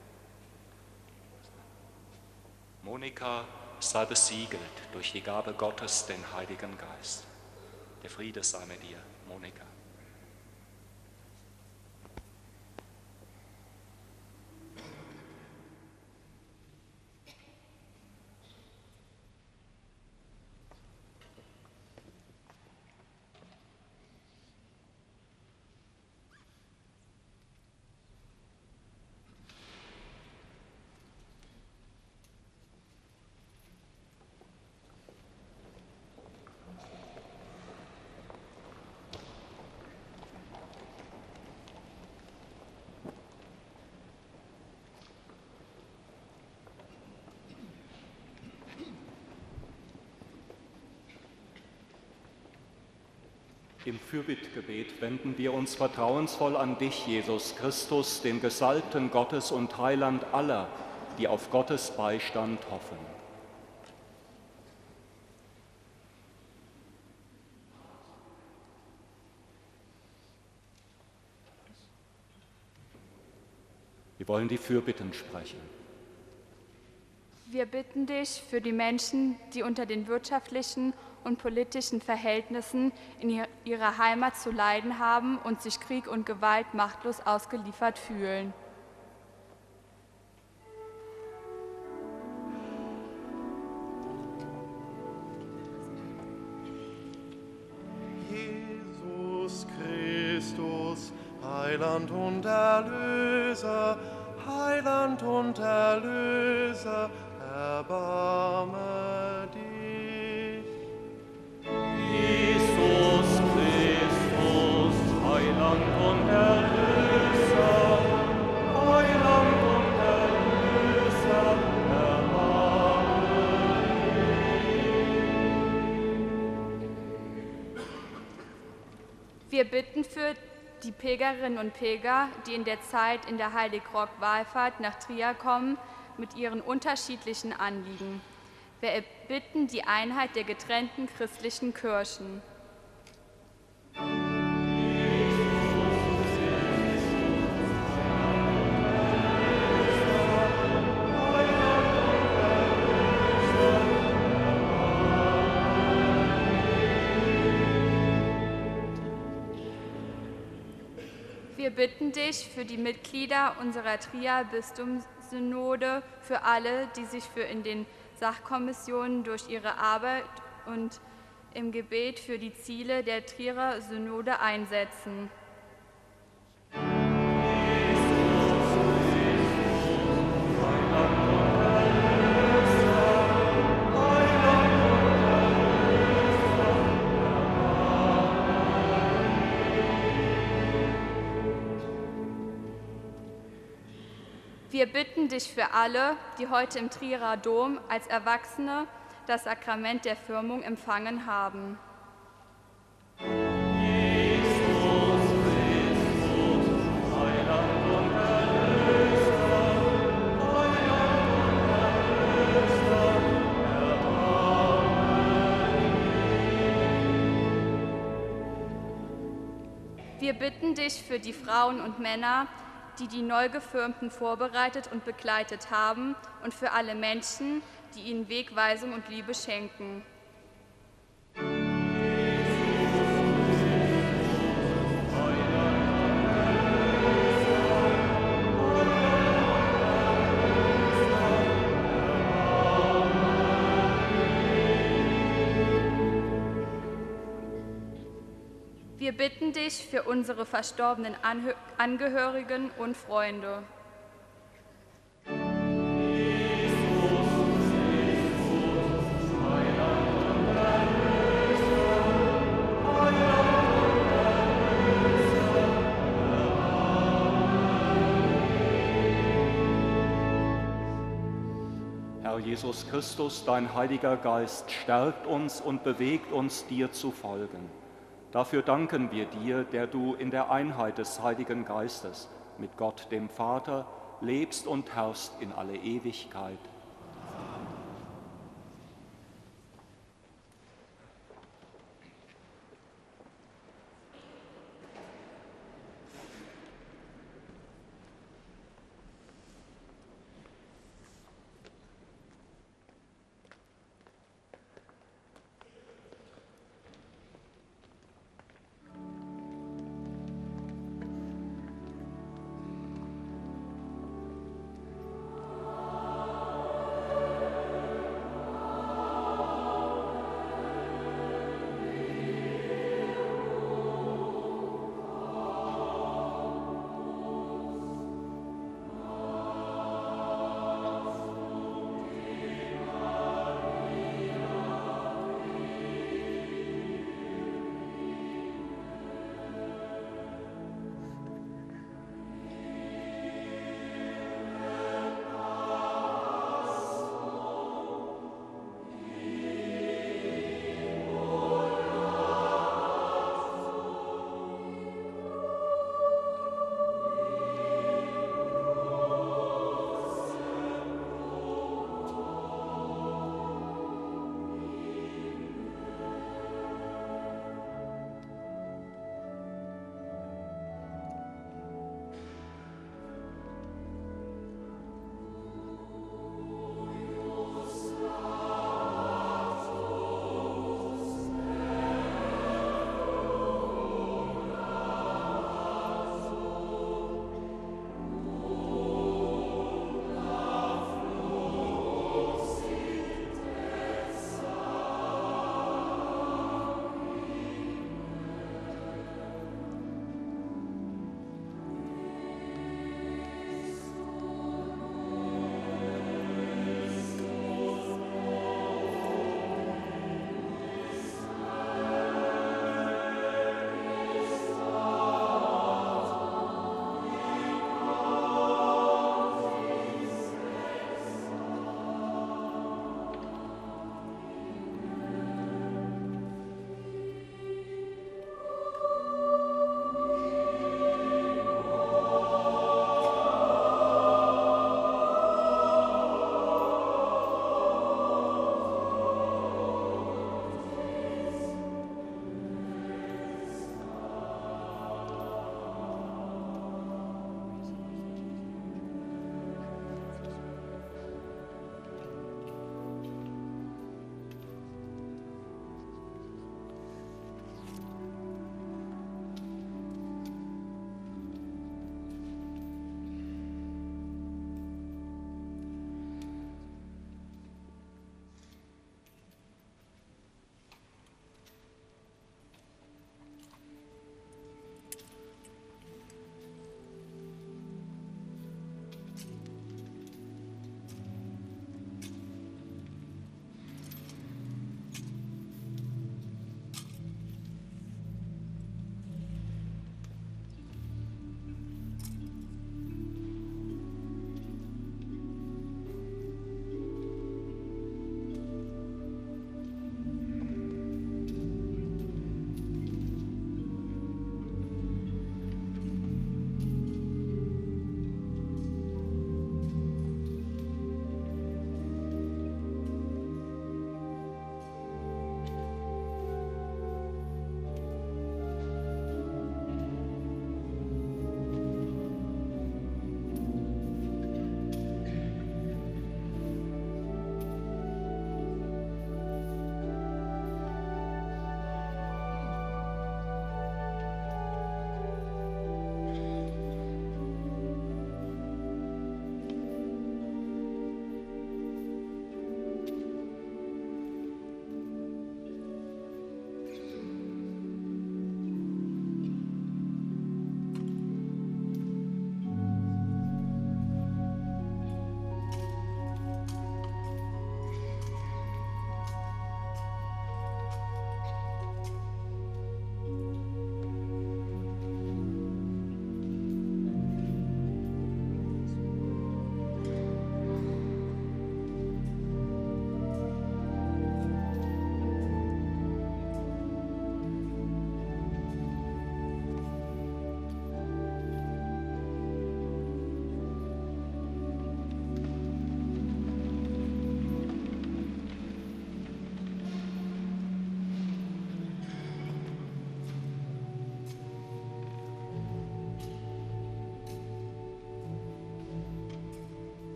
Monika, sei besiegelt durch die Gabe Gottes, den Heiligen Geist. Der Friede sei mit dir, Monika. Im Fürbittgebet wenden wir uns vertrauensvoll an dich, Jesus Christus, den Gesalbten Gottes und Heiland aller, die auf Gottes Beistand hoffen. Wir wollen die Fürbitten sprechen. Wir bitten dich für die Menschen, die unter den wirtschaftlichen und politischen Verhältnissen in ihrer Heimat zu leiden haben und sich Krieg und Gewalt machtlos ausgeliefert fühlen. Jesus Christus, Heiland und Erlöser, Heiland und Erlöser, erbarme dich. Jesus Christus, Heiland und Erlöser, Heiland und Erlöser, erbarme Wir bitten für die Pilgerinnen und Pilger, die in der Zeit in der Heilig-Rock-Wallfahrt nach Trier kommen, mit ihren unterschiedlichen Anliegen. Wir erbitten die Einheit der getrennten christlichen Kirchen. Wir bitten dich für die Mitglieder unserer Trierer Bistumssynode, für alle, die sich in den Sachkommissionen durch ihre Arbeit und im Gebet für die Ziele der Trierer Synode einsetzen. Wir bitten dich für alle, die heute im Trierer Dom als Erwachsene das Sakrament der Firmung empfangen haben. Wir bitten dich für die Frauen und Männer, die die Neugefirmten vorbereitet und begleitet haben, und für alle Menschen, die ihnen Wegweisung und Liebe schenken. Wir bitten dich für unsere verstorbenen Angehörigen und Freunde. Herr Jesus Christus, dein Heiliger Geist stärkt uns und bewegt uns, dir zu folgen. Dafür danken wir dir, der du in der Einheit des Heiligen Geistes mit Gott, dem Vater, lebst und herrschst in alle Ewigkeit.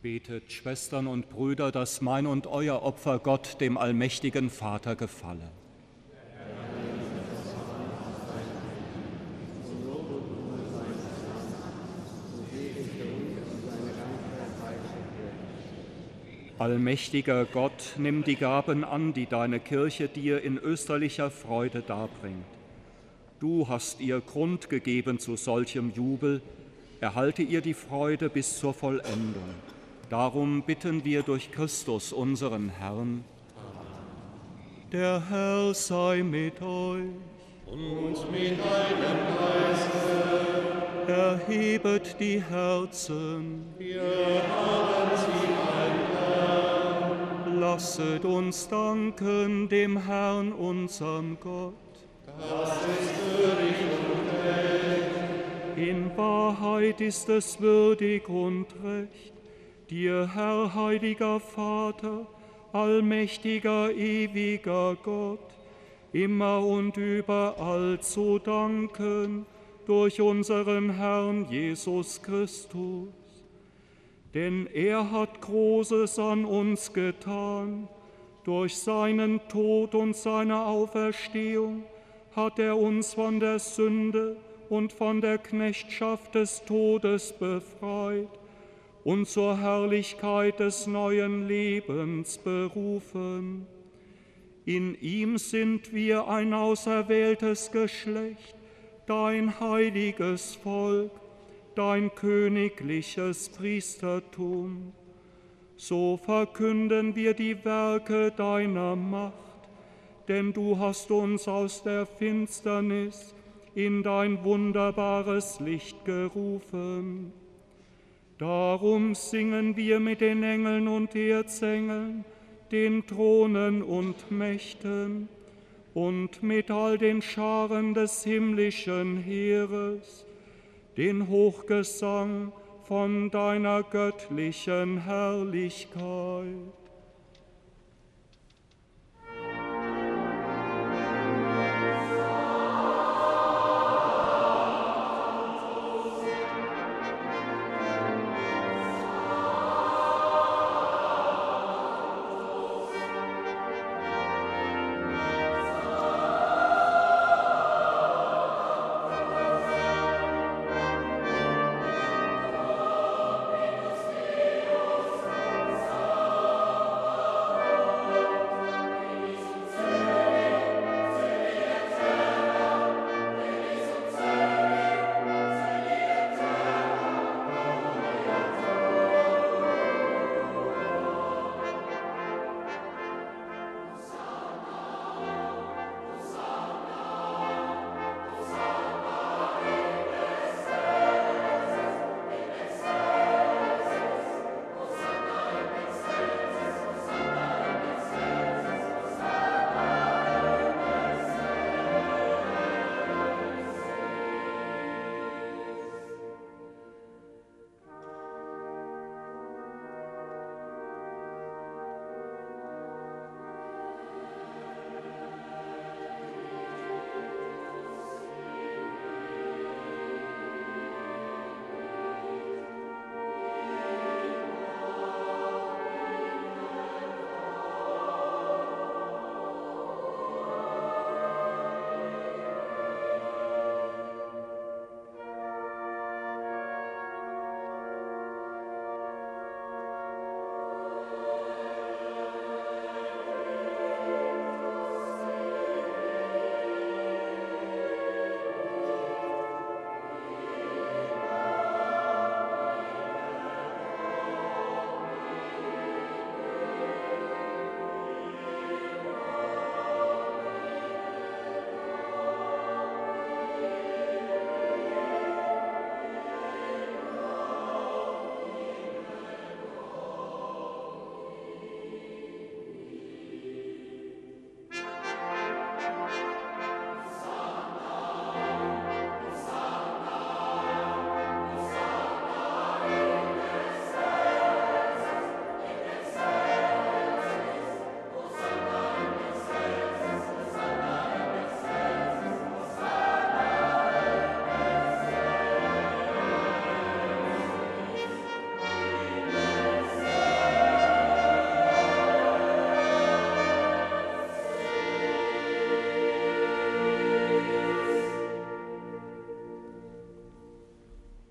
Betet, Schwestern und Brüder, dass mein und euer Opfer Gott, dem allmächtigen Vater, gefalle. Allmächtiger Gott, nimm die Gaben an, die deine Kirche dir in österlicher Freude darbringt. Du hast ihr Grund gegeben zu solchem Jubel, erhalte ihr die Freude bis zur Vollendung. Darum bitten wir durch Christus, unseren Herrn. Der Herr sei mit euch. Und mit deinem Geiste. Erhebet die Herzen. Wir haben sie ein Herr. Lasset uns danken dem Herrn, unserem Gott. Das ist würdig und recht. In Wahrheit ist es würdig und recht, dir, Herr, heiliger Vater, allmächtiger, ewiger Gott, immer und überall zu danken durch unseren Herrn Jesus Christus. Denn er hat Großes an uns getan. Durch seinen Tod und seine Auferstehung hat er uns von der Sünde und von der Knechtschaft des Todes befreit und zur Herrlichkeit des neuen Lebens berufen. In ihm sind wir ein auserwähltes Geschlecht, dein heiliges Volk, dein königliches Priestertum. So verkünden wir die Werke deiner Macht, denn du hast uns aus der Finsternis in dein wunderbares Licht gerufen. Darum singen wir mit den Engeln und Erzengeln, den Thronen und Mächten und mit all den Scharen des himmlischen Heeres den Hochgesang von deiner göttlichen Herrlichkeit.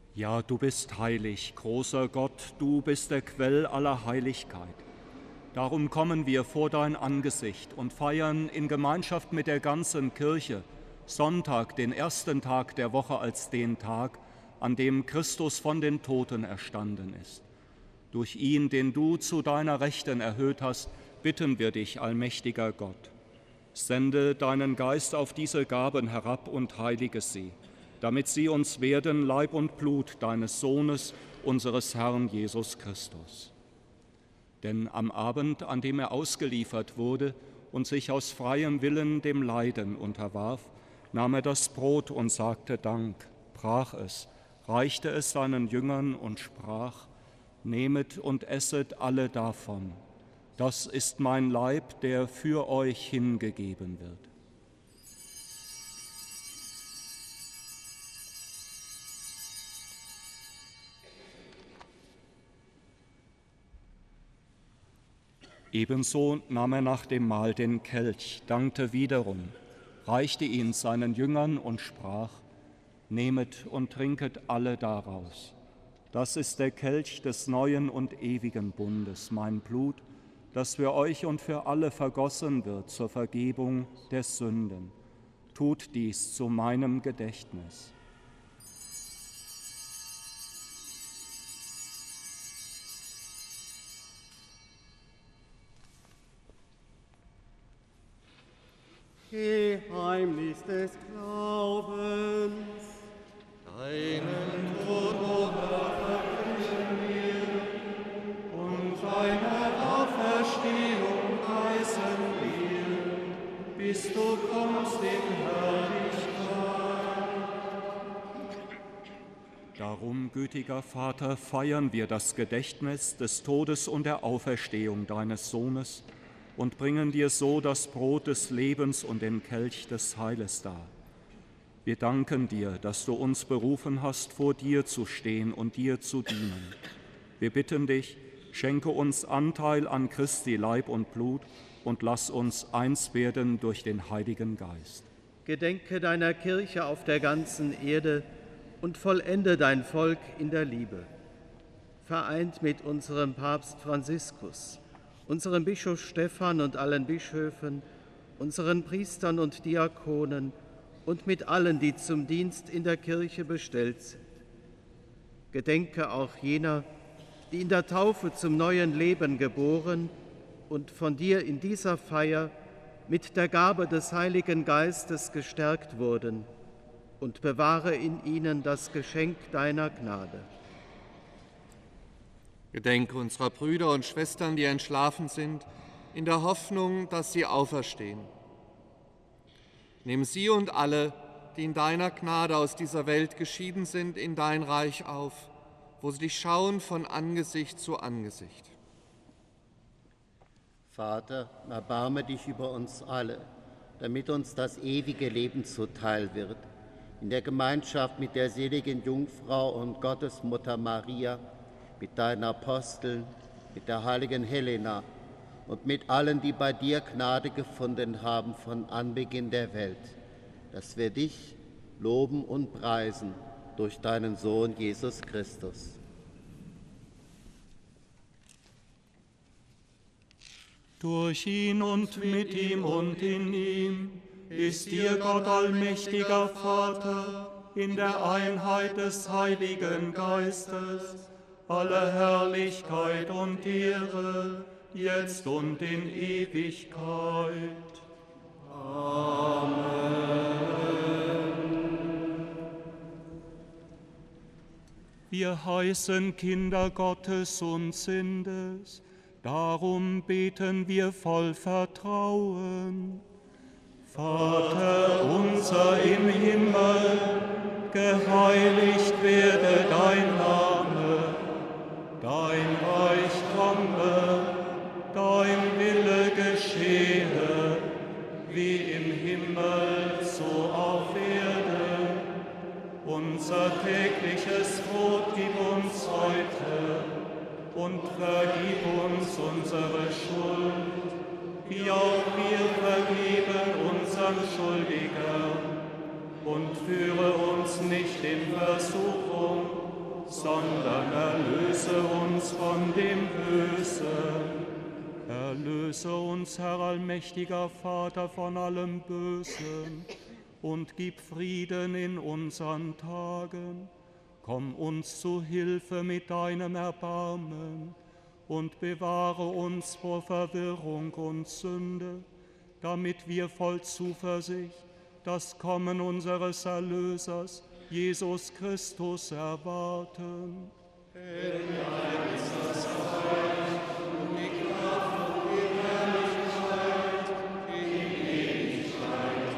Ja, du bist heilig, großer Gott, du bist der Quell aller Heiligkeit. Darum kommen wir vor dein Angesicht und feiern in Gemeinschaft mit der ganzen Kirche Sonntag, den ersten Tag der Woche, als den Tag, an dem Christus von den Toten erstanden ist. Durch ihn, den du zu deiner Rechten erhöht hast, bitten wir dich, allmächtiger Gott. Sende deinen Geist auf diese Gaben herab und heilige sie, damit sie uns werden Leib und Blut deines Sohnes, unseres Herrn Jesus Christus. Denn am Abend, an dem er ausgeliefert wurde und sich aus freiem Willen dem Leiden unterwarf, nahm er das Brot und sagte Dank, brach es, reichte es seinen Jüngern und sprach: Nehmet und esset alle davon. Das ist mein Leib, der für euch hingegeben wird. Ebenso nahm er nach dem Mahl den Kelch, dankte wiederum, reichte ihn seinen Jüngern und sprach: Nehmet und trinket alle daraus. Das ist der Kelch des neuen und ewigen Bundes, mein Blut, das für euch und für alle vergossen wird zur Vergebung der Sünden. Tut dies zu meinem Gedächtnis. Geheimnis des Glaubens. Deinen Tod, o Herr, verkünden wir, und deine Auferstehung preisen wir, bis du kommst in Herrlichkeit. Darum, gütiger Vater, feiern wir das Gedächtnis des Todes und der Auferstehung deines Sohnes und bringen dir so das Brot des Lebens und den Kelch des Heiles dar. Wir danken dir, dass du uns berufen hast, vor dir zu stehen und dir zu dienen. Wir bitten dich, schenke uns Anteil an Christi Leib und Blut und lass uns eins werden durch den Heiligen Geist. Gedenke deiner Kirche auf der ganzen Erde und vollende dein Volk in der Liebe. Vereint mit unserem Papst Franziskus, unserem Bischof Stephan und allen Bischöfen, unseren Priestern und Diakonen und mit allen, die zum Dienst in der Kirche bestellt sind. Gedenke auch jener, die in der Taufe zum neuen Leben geboren und von dir in dieser Feier mit der Gabe des Heiligen Geistes gestärkt wurden, und bewahre in ihnen das Geschenk deiner Gnade. Gedenke unserer Brüder und Schwestern, die entschlafen sind, in der Hoffnung, dass sie auferstehen. Nimm sie und alle, die in deiner Gnade aus dieser Welt geschieden sind, in dein Reich auf, wo sie dich schauen von Angesicht zu Angesicht. Vater, erbarme dich über uns alle, damit uns das ewige Leben zuteil wird. In der Gemeinschaft mit der seligen Jungfrau und Gottesmutter Maria, mit deinen Aposteln, mit der heiligen Helena und mit allen, die bei dir Gnade gefunden haben von Anbeginn der Welt, dass wir dich loben und preisen durch deinen Sohn Jesus Christus. Durch ihn und mit ihm und in ihm ist dir Gott allmächtiger Vater in der Einheit des Heiligen Geistes alle Herrlichkeit und Ehre, jetzt und in Ewigkeit. Amen. Wir heißen Kinder Gottes und sind es, darum beten wir voll Vertrauen. Vater unser im Himmel, geheiligt werde dein Name, dein Reich komme, dein Wille geschehe, wie im Himmel, so auf Erden. Unser tägliches Brot gib uns heute und vergib uns unsere Schuld, wie auch wir vergeben unseren Schuldigern. Und führe uns nicht in Versuchung, sondern erlöse uns von dem Bösen. Erlöse uns, Herr allmächtiger Vater, von allem Bösen und gib Frieden in unseren Tagen. Komm uns zu Hilfe mit deinem Erbarmen und bewahre uns vor Verwirrung und Sünde, damit wir voll Zuversicht das Kommen unseres Erlösers, Jesus Christus, erwarten. Denn dein ist das Reich und die Kraft und die Herrlichkeit in Ewigkeit.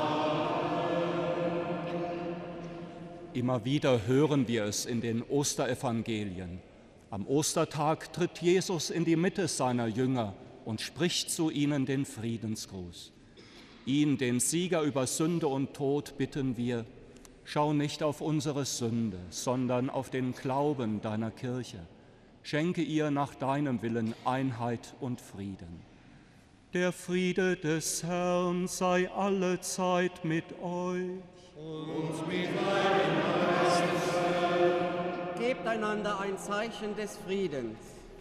Amen. Immer wieder hören wir es in den Osterevangelien. Am Ostertag tritt Jesus in die Mitte seiner Jünger und spricht zu ihnen den Friedensgruß. Ihn, den Sieger über Sünde und Tod, bitten wir, schau nicht auf unsere Sünde, sondern auf den Glauben deiner Kirche. Schenke ihr nach deinem Willen Einheit und Frieden. Der Friede des Herrn sei allezeit mit euch. Und mit deinem Geist. Gebt einander ein Zeichen des Friedens.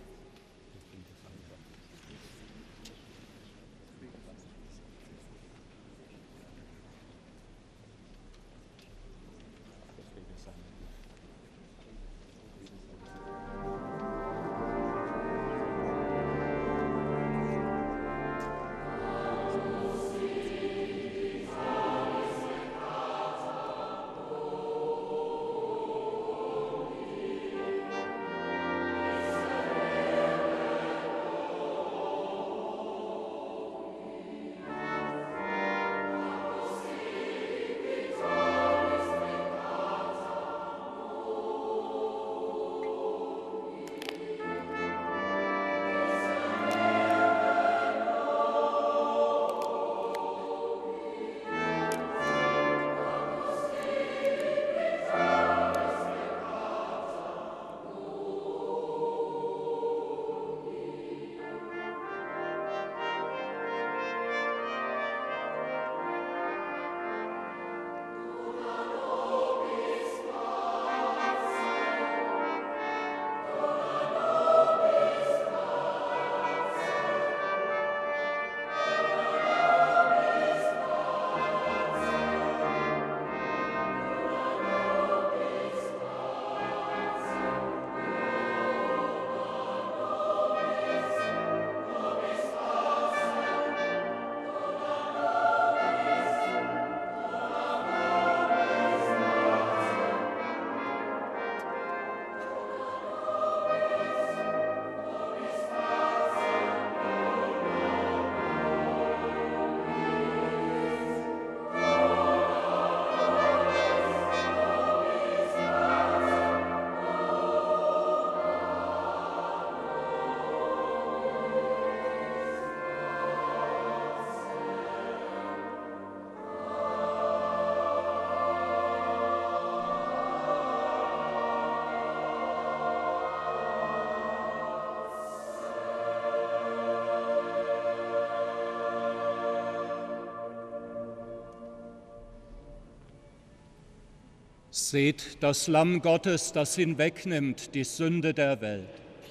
Seht das Lamm Gottes, das hinwegnimmt die Sünde der Welt.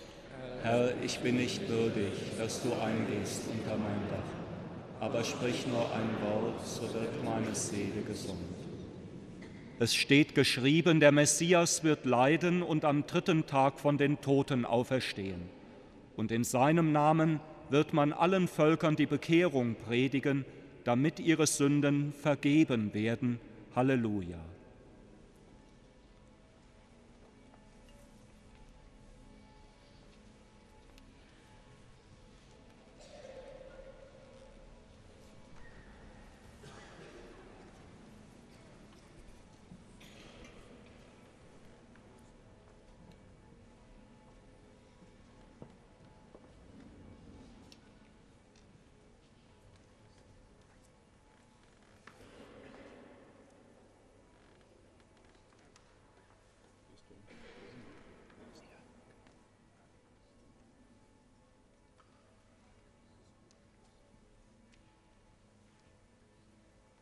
Herr, ich bin nicht würdig, dass du eingehst unter mein Dach, aber sprich nur ein Wort, so wird meine Seele gesund. Es steht geschrieben, der Messias wird leiden und am 3. Tag von den Toten auferstehen. Und in seinem Namen wird man allen Völkern die Bekehrung predigen, damit ihre Sünden vergeben werden. Halleluja.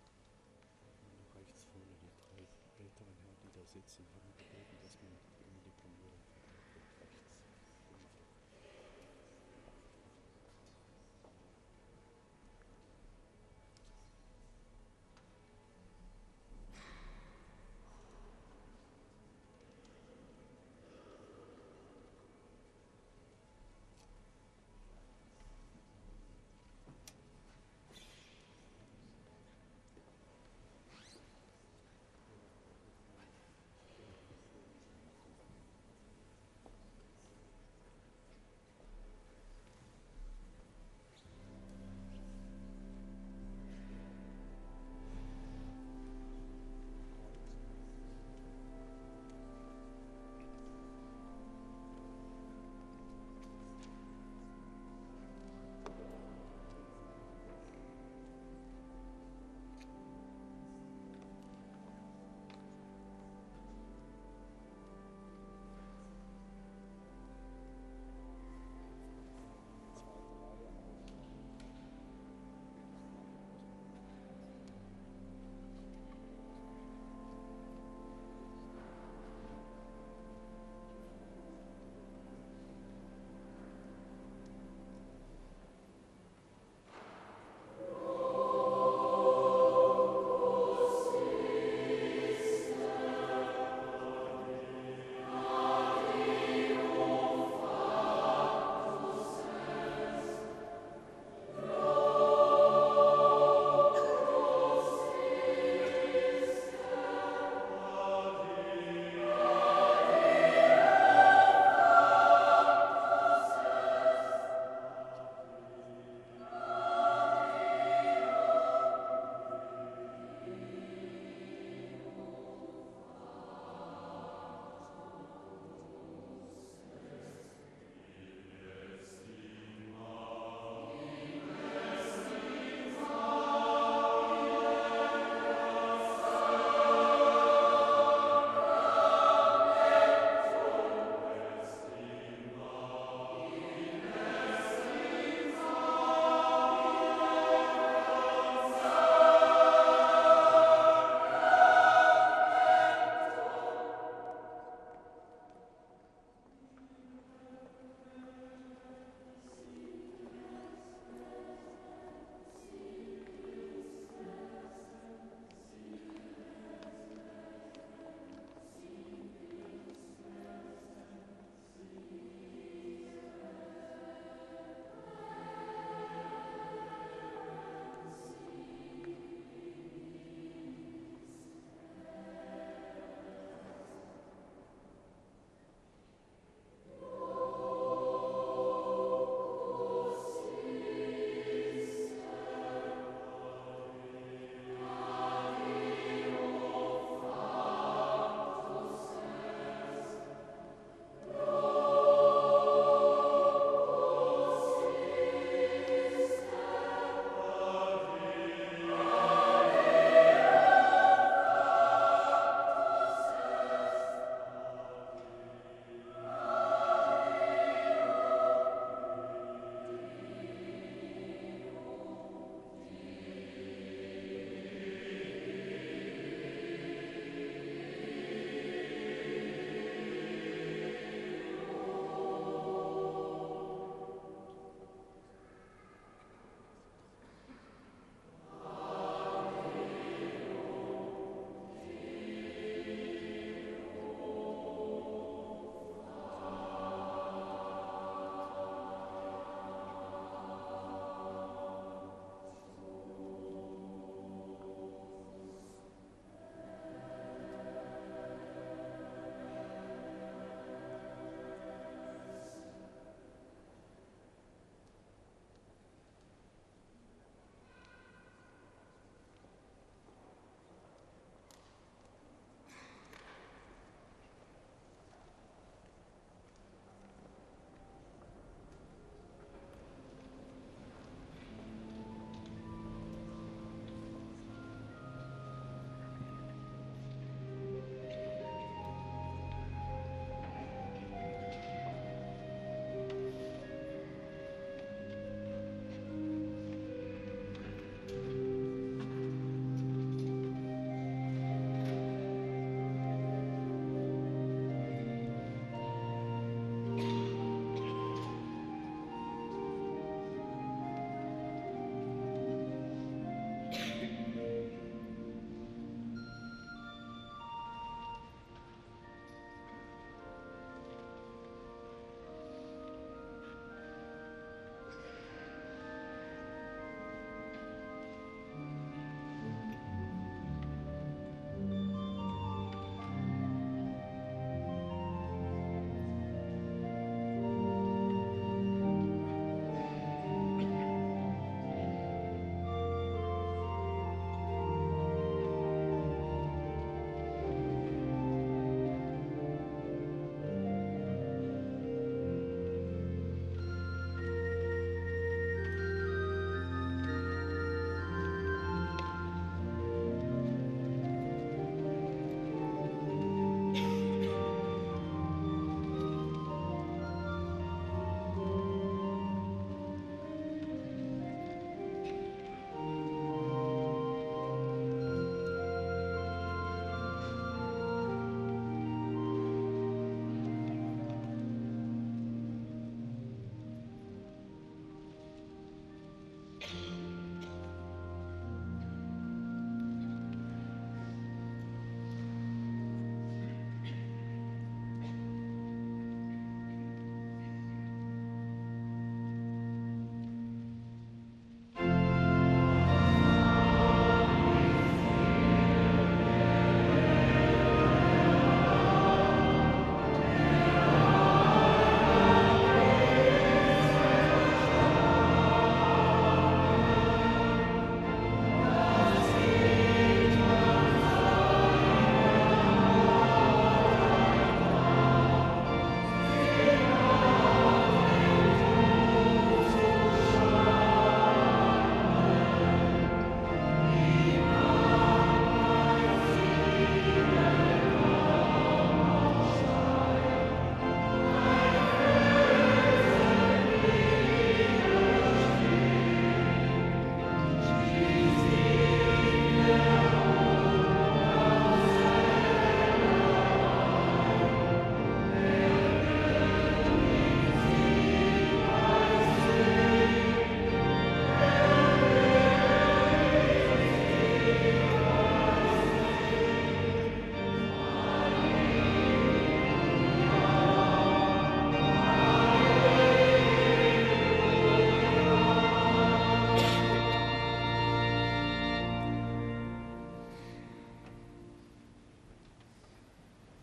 Sitzen haben gebeten, dass man ihnen die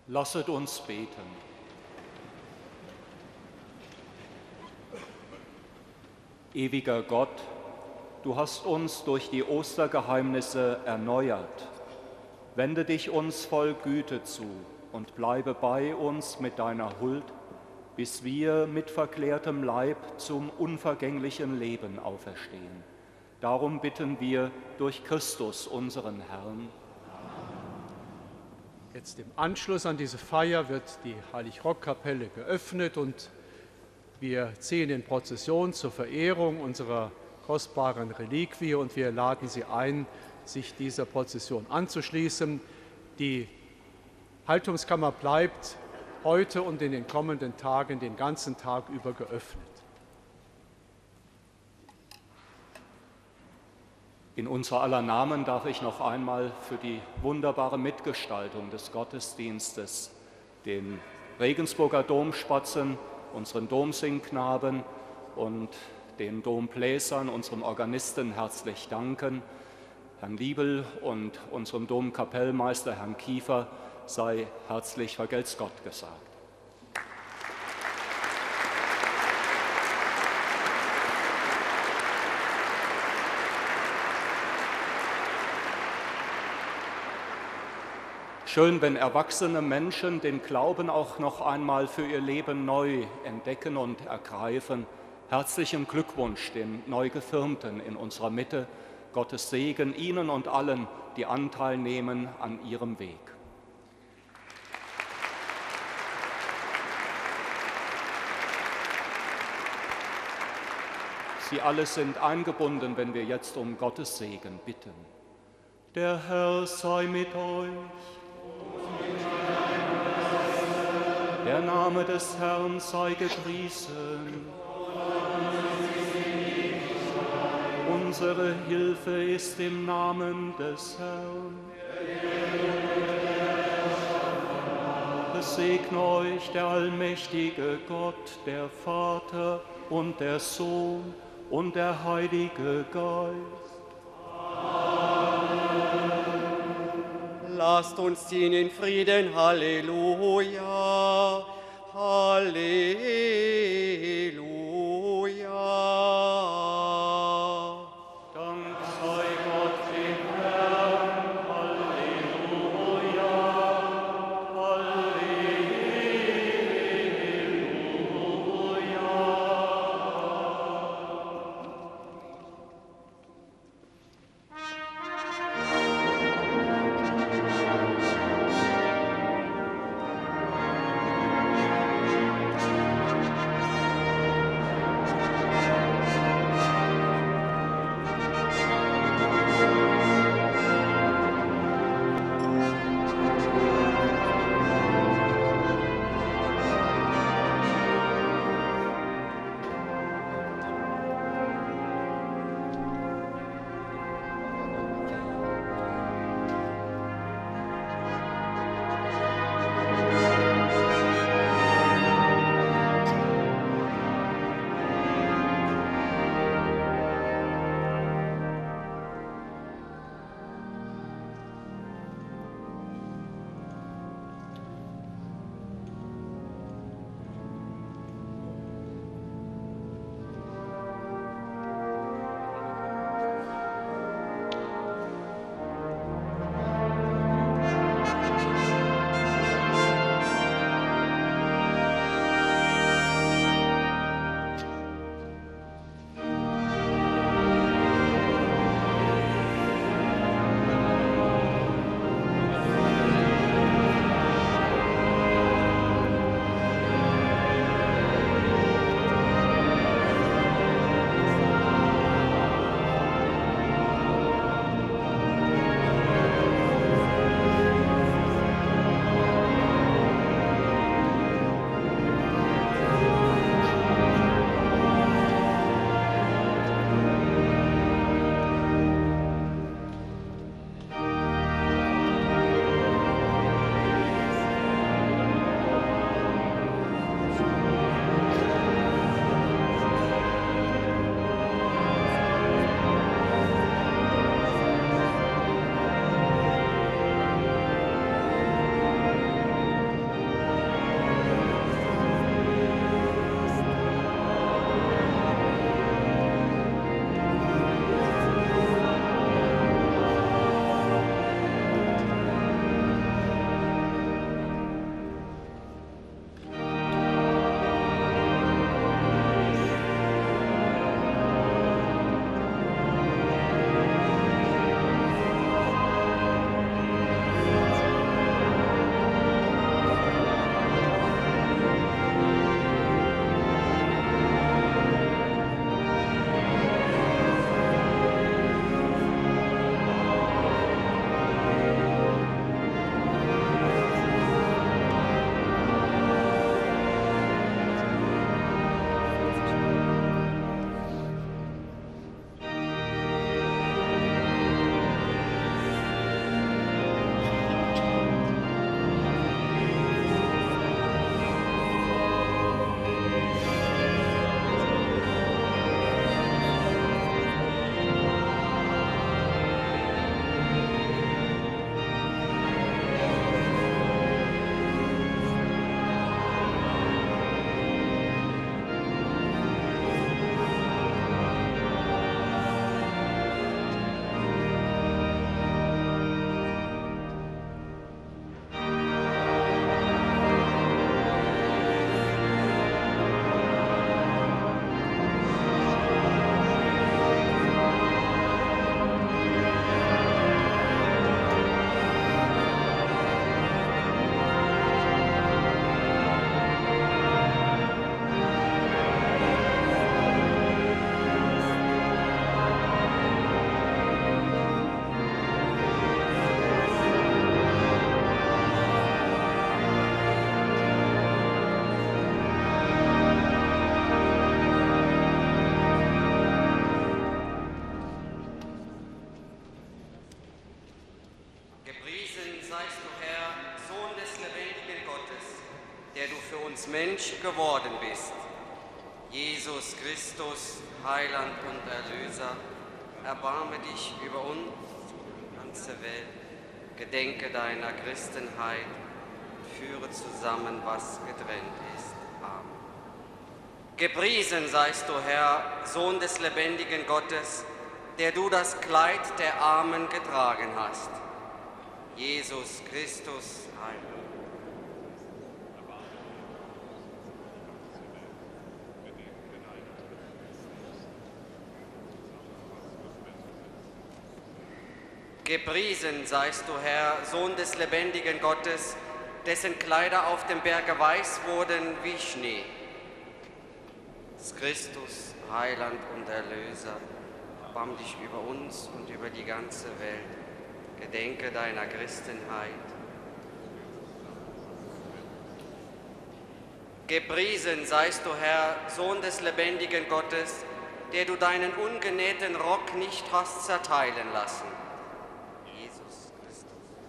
Lasset uns beten. Ewiger Gott, du hast uns durch die Ostergeheimnisse erneuert. Wende dich uns voll Güte zu und bleibe bei uns mit deiner Huld, bis wir mit verklärtem Leib zum unvergänglichen Leben auferstehen. Darum bitten wir durch Christus, unseren Herrn. Jetzt im Anschluss an diese Feier wird die Heilig-Rock-Kapelle geöffnet und wir ziehen in Prozession zur Verehrung unserer kostbaren Reliquie und wir laden Sie ein, sich dieser Prozession anzuschließen. Die Haltungskammer bleibt heute und in den kommenden Tagen den ganzen Tag über geöffnet. In unser aller Namen darf ich noch einmal für die wunderbare Mitgestaltung des Gottesdienstes den Regensburger Domspatzen, unseren Domsingknaben und den Dombläsern, unserem Organisten herzlich danken. Herrn Liebel und unserem Domkapellmeister, Herrn Kiefer, sei herzlich vergelt's Gott gesagt. Schön, wenn erwachsene Menschen den Glauben auch noch einmal für ihr Leben neu entdecken und ergreifen. Herzlichen Glückwunsch den Neugefirmten in unserer Mitte. Gottes Segen Ihnen und allen, die Anteil nehmen an Ihrem Weg. Sie alle sind eingebunden, wenn wir jetzt um Gottes Segen bitten. Der Herr sei mit euch. Der Name des Herrn sei gepriesen. Unsere Hilfe ist im Namen des Herrn. Es segne euch der allmächtige Gott, der Vater und der Sohn und der Heilige Geist. Lasst uns ziehen in Frieden, Halleluja, Halleluja. Dank sei Gott dem Herrn, Halleluja, Halleluja. der du für uns Mensch geworden bist. Jesus Christus, Heiland und Erlöser, erbarme dich über uns, die ganze Welt. Gedenke deiner Christenheit, führe zusammen, was getrennt ist. Amen. Gepriesen seist du, Herr, Sohn des lebendigen Gottes, der du das Kleid der Armen getragen hast. Jesus Christus, Heiland. Gepriesen seist du, Herr, Sohn des lebendigen Gottes, dessen Kleider auf dem Berge weiß wurden wie Schnee. Christus, Heiland und Erlöser, erbarm dich über uns und über die ganze Welt. Gedenke deiner Christenheit. Gepriesen seist du, Herr, Sohn des lebendigen Gottes, der du deinen ungenähten Rock nicht hast zerteilen lassen. Jesus Christus.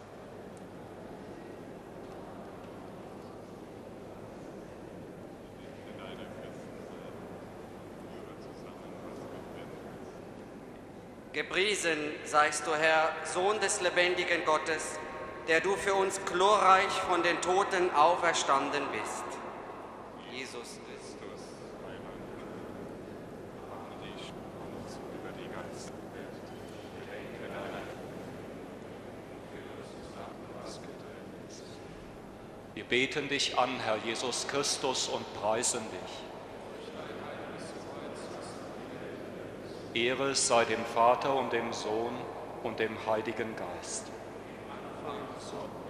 Gepriesen seist du, Herr, Sohn des lebendigen Gottes, der du für uns glorreich von den Toten auferstanden bist. Jesus Christus. Wir beten dich an, Herr Jesus Christus, und preisen dich. Ehre sei dem Vater und dem Sohn und dem Heiligen Geist. Anfang, so